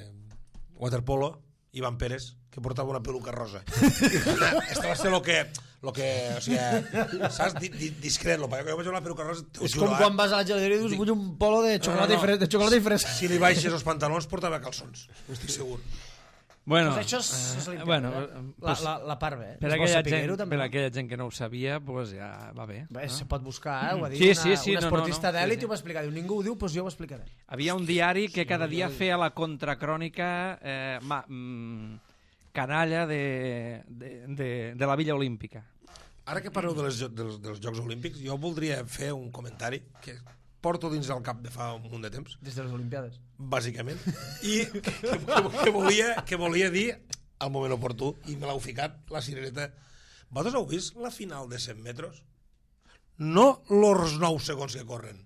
waterpolo, Iván Pérez, que portava una peluca rosa. Este va ser lo que... Lo que, o sigui, saps? Di, di, discret, lo que jo vaig veure la peluca rosa, t'ho És juro, com eh? quan vas a la geladeria i dius, vull un polo de xocolata, No, no, no. i fres, de xocolata i fresa. Si li baixes els pantalons portava calçons, estic segur. Bueno, Pues això és, és eh, l'important, bueno, eh? eh, la, pues, la, la part bé. per, És bo aquella saber-ho, gent, també. per aquella gent que no ho sabia, pues ja va bé. Bé, no? se pot buscar, eh? Ho ha dit Sí, una, sí, sí, un no, no, esportista no, d'èlit sí, sí. i ho va explicar. Diu, ningú ho diu, doncs jo ho explicaré. Havia un diari que cada dia feia la contracrònica eh, ma, mm, canalla de, de, de, de la Villa Olímpica. Ara que parleu de les, dels, dels Jocs Olímpics, jo voldria fer un comentari que porto dins del cap de fa un munt de temps, Des de les Olimpiades. bàsicament, i que, que, que, volia, que volia dir al moment oportú, i me l'heu ficat, la cirereta. Vosaltres heu vist la final de cent metres? No els nou segons que corren,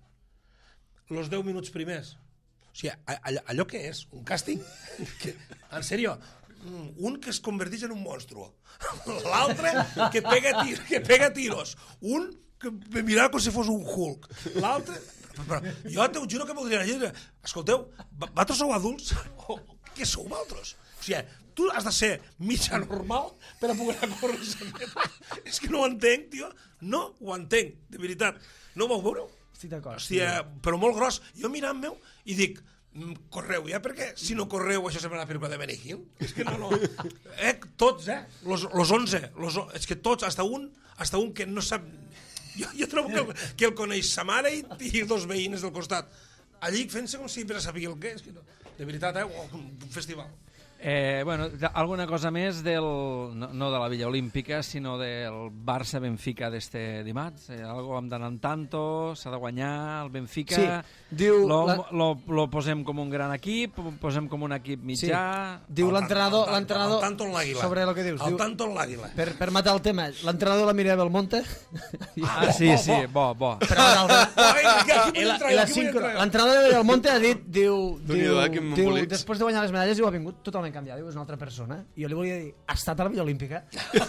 els deu minuts primers. O sigui, allò, allò que és? Un càsting? Que, en sèrio, un que es converteix en un monstru, l'altre que pega, tir, que pega tiros, un que me mirava com si fos un Hulk, l'altre... Però jo te ho juro que voldria dir, escolteu, vosaltres sou adults? O què sou vosaltres? O sigui, tu has de ser mitja normal per a poder córrer cent metres. És que no ho entenc, tio. No ho entenc, de veritat. No ho vau veure? Estic d'acord. Hòstia, però molt gros. Jo mirant-meu i dic, "Mm, correu ja, perquè si no correu això sembla la pel·lícula de Benny Hill. És que no, no. Eh, tots, eh? Los, los onze. Los, és que tots, hasta un, hasta un que no sap... Jo, jo trobo que, que el coneix sa mare i, i dos veïnes del costat. Allí fent-se com si per saber el que és. Que no. De veritat, eh? Un, un festival. Eh, bueno, de- alguna cosa més del, no, no de la Villa Olímpica, sinó del Barça-Benfica d'este dimarts. Eh, algo amb d'anar en tanto, s'ha de guanyar el Benfica. Sí, diu Lo, la- lo, lo posem com un gran equip, ho posem com un equip mitjà. Diu El l'entrenador... tan- el l'entrenador El tanto en l'àguila. sobre el que dius. El Diu, tanto en l'àguila. per, per matar el tema, l'entrenador la Mireia Belmonte... Ah, sí, sí, bo, bo. Però el, Ai, aquí I vull la, entrar, i la aquí vull sincro, entrar. l'entrenador de Belmonte ha dit, diu, diu, Déu-n'hi-do, eh, quin diu, embolics. després de guanyar les medalles, diu, ha vingut totalment canviat, diu, és una altra persona. I jo li volia dir, ha estat a la Villa Olímpica?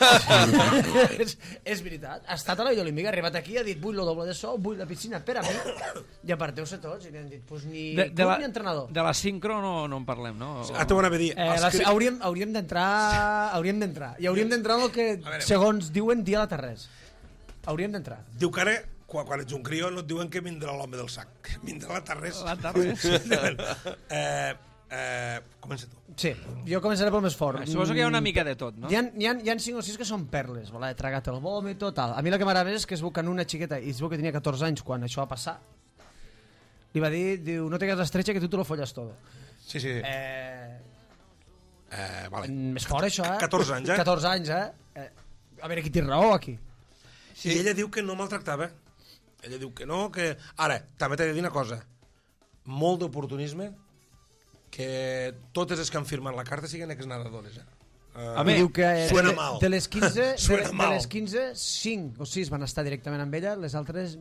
és, és veritat, ha estat a la Villa Olímpica, ha arribat aquí, ha dit, vull lo doble de sou, vull la piscina per a mi, i aparteu-se tots, i li han dit, pues ni De, de, club la, ni entrenador. de la sincro no, no en parlem, no? Ah, t'ho anava a dir. Eh, els la, cri- hauríem hauríem d'entrar hauríem d'entrar i hauríem d'entrar en el que veure. segons diuen dia a la Terrés hauríem d'entrar. Diu que ara, quan, quan ets un crió no et diuen que vindrà l'home del sac, que vindrà la Tarrés. La Tarrés. eh, eh, comença tu. Sí, jo començaré pel més fort. Suposo que hi ha una mica de tot, no? Hi ha, hi ha, hi ha cinc o sis que són perles, vale? He tragat el vòmit i tal. A mi la que m'agrada més és que es veu que en una xiqueta, i es veu que tenia catorze anys quan això va passar, li va dir, diu, no te quedes estrecha que tu te lo follas todo. Sí, sí. Eh, Eh, vale. més fort això, eh? catorze anys, eh? catorze anys, eh? eh? A veure, qui té raó aquí? Sí. I ella diu que no maltractava. Ella diu que no, que... Ara, també t'he de dir una cosa. Molt d'oportunisme que totes les que han firmat la carta siguen exnadadores, eh? Uh, A mi, diu que suena de, mal. de les quinze, de, Suena de mal. les quinze, cinc o sis van estar directament amb ella, les altres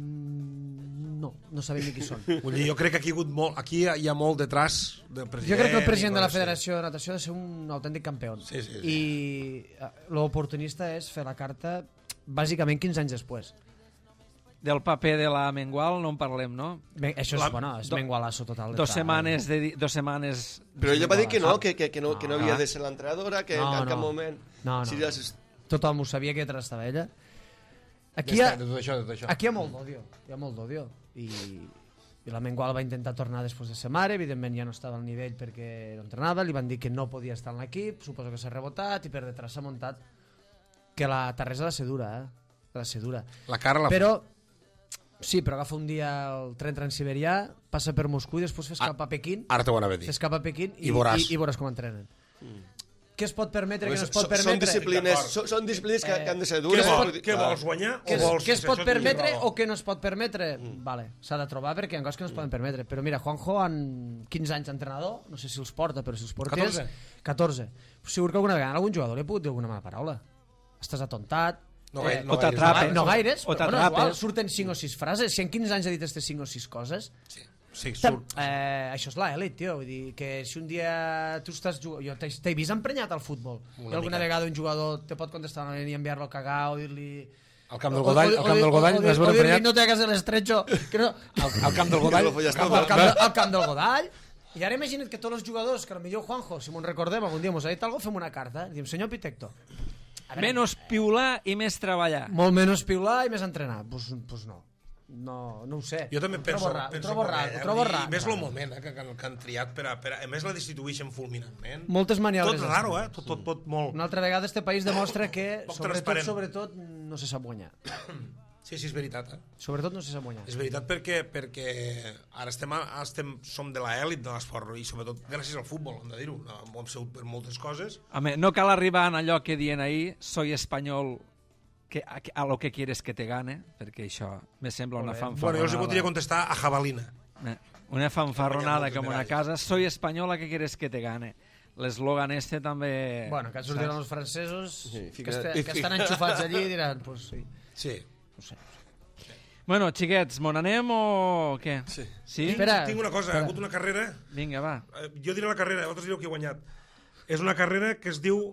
mm, no, no sabem ni qui són. Vull dir, jo crec que aquí hi ha hagut molt, aquí hi ha, hi ha molt detrás del president. Jo crec que el president de la i coses Federació de Natació ha de ser un autèntic campió. Sí, sí, sí. I l'oportunista és fer la carta bàsicament quinze anys després. del paper de la Mengual no en parlem, no? Ben, això és, La- bueno, és do- mengualazo total. de Dos tra- setmanes, de, di- dos setmanes... Però ella va dir que no, que, que, que, no, No. que no havia de ser l'entrenadora, que No, en cap no. moment... No, no. Si ja s'est- Tothom ho sabia que detrás estava ella. Aquí hi Ja ha, està, de tot això, de tot això. aquí hi ha molt d'odio. Hi ha molt d'odio. I, I la Mengual va intentar tornar després de ser mare, evidentment ja no estava al nivell perquè no entrenava, li van dir que no podia estar en l'equip, suposo que s'ha rebotat i per detrás s'ha muntat que la Terresa ha de ser dura, eh? Ha de ser dura. La cara la... Però, sí, però agafa un dia el tren transsiberià, passa per Moscou i després fes cap a Pequín, Ara t'ho anava a dir. fes cap a Pequín i, I veuràs. i, i veuràs com entrenen. Què es pot permetre, què no es pot Són- Són permetre? disciplines, D'acord. són, són disciplines que, Eh, que han de ser Què, dures. vol, Vull dir- què clar. vols guanyar Què, o vols... què es pot això tens permetre raó. o què no es pot permetre? Vale, s'ha de trobar perquè hi ha coses que no es poden permetre. Però mira, Juanjo, en quinze anys d'entrenador, no sé si els porta, però si els portés... catorze. catorze. Segur que alguna vegada algun jugador li ha pogut dir alguna mala paraula. Estàs atontat... No, gaire, o no, gaire. t'atrapes. No gaires, O però bueno, t'atrapes. igual, surten cinc o sis frases. Si en quinze anys ha dit aquestes cinc o sis coses... Sí, sí, Tam, surt. eh, això és l'elit, tio. Vull dir que si un dia tu estàs jugant... Jo t'he t'he vist emprenyat al futbol. Una I alguna mica. vegada un jugador te pot contestar una línia i enviar-lo a cagar o dir-li... Al camp del Godall, al camp del Godall, o, no es o, veu o dir-li emprenyat? no te hagas el estrecho. Que no... Al, al camp del Godall. Que lo follas al camp todo. al, camp, de- al camp del Godall. I ara imagina't que tots els jugadors, que potser Juanjo, si m'ho recordem, algun dia mos ha dit alguna cosa, fem una carta. Diem, senyor Pitecto, a veure, Menys piular i més treballar. molt menys piular i més entrenar. Pues, pues no. No, no ho sé. Jo també Ho penso, trobo ra- ho penso trobo com raro, ella, ho trobo i raro. més el moment eh, que, que, que han triat per a, per a... A més la destitueixen fulminantment. Moltes maniobres. Tot raro, eh? Tot, tot, tot molt... Una altra vegada este país demostra que, Poc sobretot, transparent. sobretot, no se sap guanyar. Sí, sí, és veritat, eh? Sobretot no se sap guanyar. És veritat perquè, perquè ara estem, a- estem, som de l'elit de l'esport i sobretot gràcies al futbol, hem de dir-ho. No, hem sigut per moltes coses. Home, no cal arribar en allò que diuen ahir, soy espanyol, que, a, a lo que quieres que te gane, perquè això me sembla una Molt bé. fanfarronada. Bueno, jo els hi podria contestar a jabalina. Eh, Una fanfarronada Guanyar com moltes una medalles. casa. Soy española, que quieres que te gane? L'eslògan este també... Bueno, que han sortit saps? els francesos Sí, que, fica- este, que estan enxufats allí i diran, pues sí. Sí. No sé. Bueno, xiquets, me n'anem o què? Sí. Sí? Espera. Tinc una cosa, espera. ha hagut una carrera... Vinga, va. eh, Jo diré la carrera, vosaltres direu qui ha guanyat. És una carrera que es diu...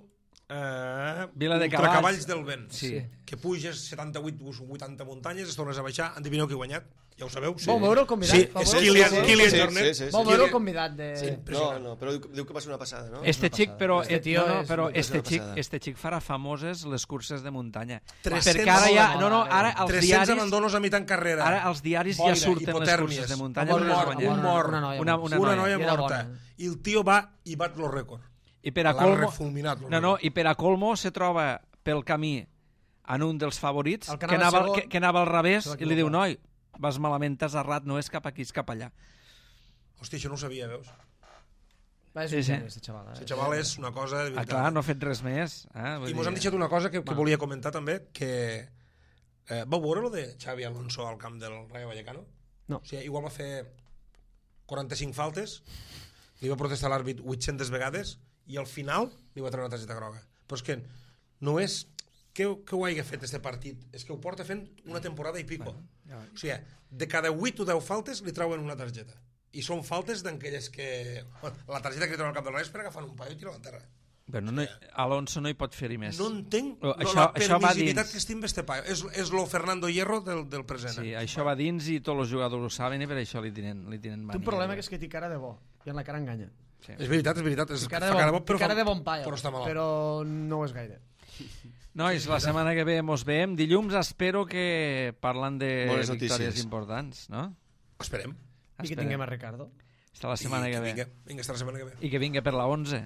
Eh, Vila de Ultracavalls Cavalls. del Vent. Sí. Que puges setanta-vuit o vuitanta muntanyes, es tornes a baixar, endevineu qui ha guanyat? Ja ho sabeu? Vau veure el convidat? Sí, Vau és veure el Kilian, convidat? Kilian Sí, Jornet. sí, sí, sí. Vau veure el Kilian- convidat de... Sí. No, Impressionant. no, però diu, diu que va ser una passada, no? Este una xic, passada. però, Este eh, tio no, no, és però una este xic, passada. este xic farà famoses les curses de muntanya. tres-cents Perquè ara ja... No, no, ara els tres-cents diaris... abandonos a mitjà en carrera. Ara als diaris ja Boira, surten les hipotèrmies. curses de muntanya. Un les mort, guanyem. un mort. Una noia Una, morta. una, Una noia. noia I era morta. bona. I el tio va i bat los rècords. I per a L'ha colmo... refulminat, lo No, no, rècord. i per a colmo se troba pel camí en un dels favorits El que que anava anava, segon, que, que anava al revés se va i li diu, equivocar. noi, vas malament, t'has errat, no és cap aquí, és cap allà. Hòstia, això no ho sabia, veus? Va, és Sí, un sí. geni, este xaval. Aquest Eh? xaval és una cosa de Ah, veritat. clar, no ha fet res més. Eh? Vull I mos dir- han deixat una cosa que, que Va. volia comentar també, que eh, vau veure lo de Xavi Alonso al camp del Rayo Vallecano? No. O sigui, igual va fer quaranta-cinc faltes, li va protestar l'àrbit vuit-centes vegades i al final li va treure una targeta groga. Però és que no és que, que ho hagi fet este partit, és que ho porta fent una temporada i pico. O sigui, de cada vuit o deu faltes li treuen una targeta. I són faltes d'aquelles que... La targeta que li treuen al cap del Rayo és per agafar un paio i tirar-lo a terra. Bueno, no, Alonso no hi pot fer-hi més. No entenc Oh, no, això- la això va permissivitat dins. que estima este paio. És, és lo Fernando Hierro del, del present. Sí, això va dins i tots els jugadors ho saben i per això li tenen, li tenen Té mania. un problema que és que té cara de bo i en la cara enganya. És veritat, és veritat. És, Té cara fa de bon, cara de bo, té però, cara fa- de bon paio, però està malalt. però no ho és gaire. Nois, la setmana que ve mos veiem. Dilluns espero que parlant de Bones victòries notícies. importants, no? Esperem. I que tinguem a Ricardo. Està la setmana I que ve. Vinga, vinga, està la setmana que ve. I que vingui per la onze.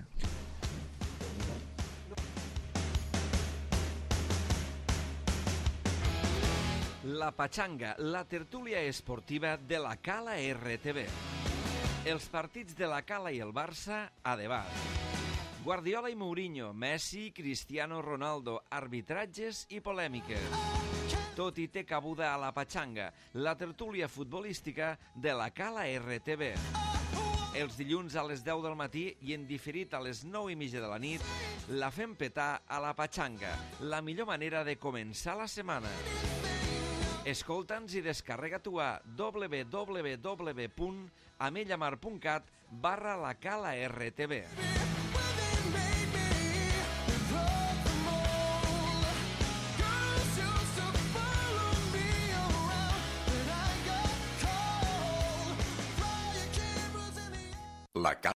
La Pachanga, la tertúlia esportiva de la Cala R T V. Els partits de la Cala i el Barça a debat. Guardiola i Mourinho, Messi, Cristiano Ronaldo, arbitratges i polèmiques. Tot hi té cabuda a la Pachanga, la tertúlia futbolística de la Cala R T V. Els dilluns a les deu del matí i en diferit a les nou i mitja de la nit, la fem petar a la Pachanga, la millor manera de començar la setmana. Escolta'ns i descarrega-t'ho a w w w punt amellamar punt cat barra la Cala R T V. La Cala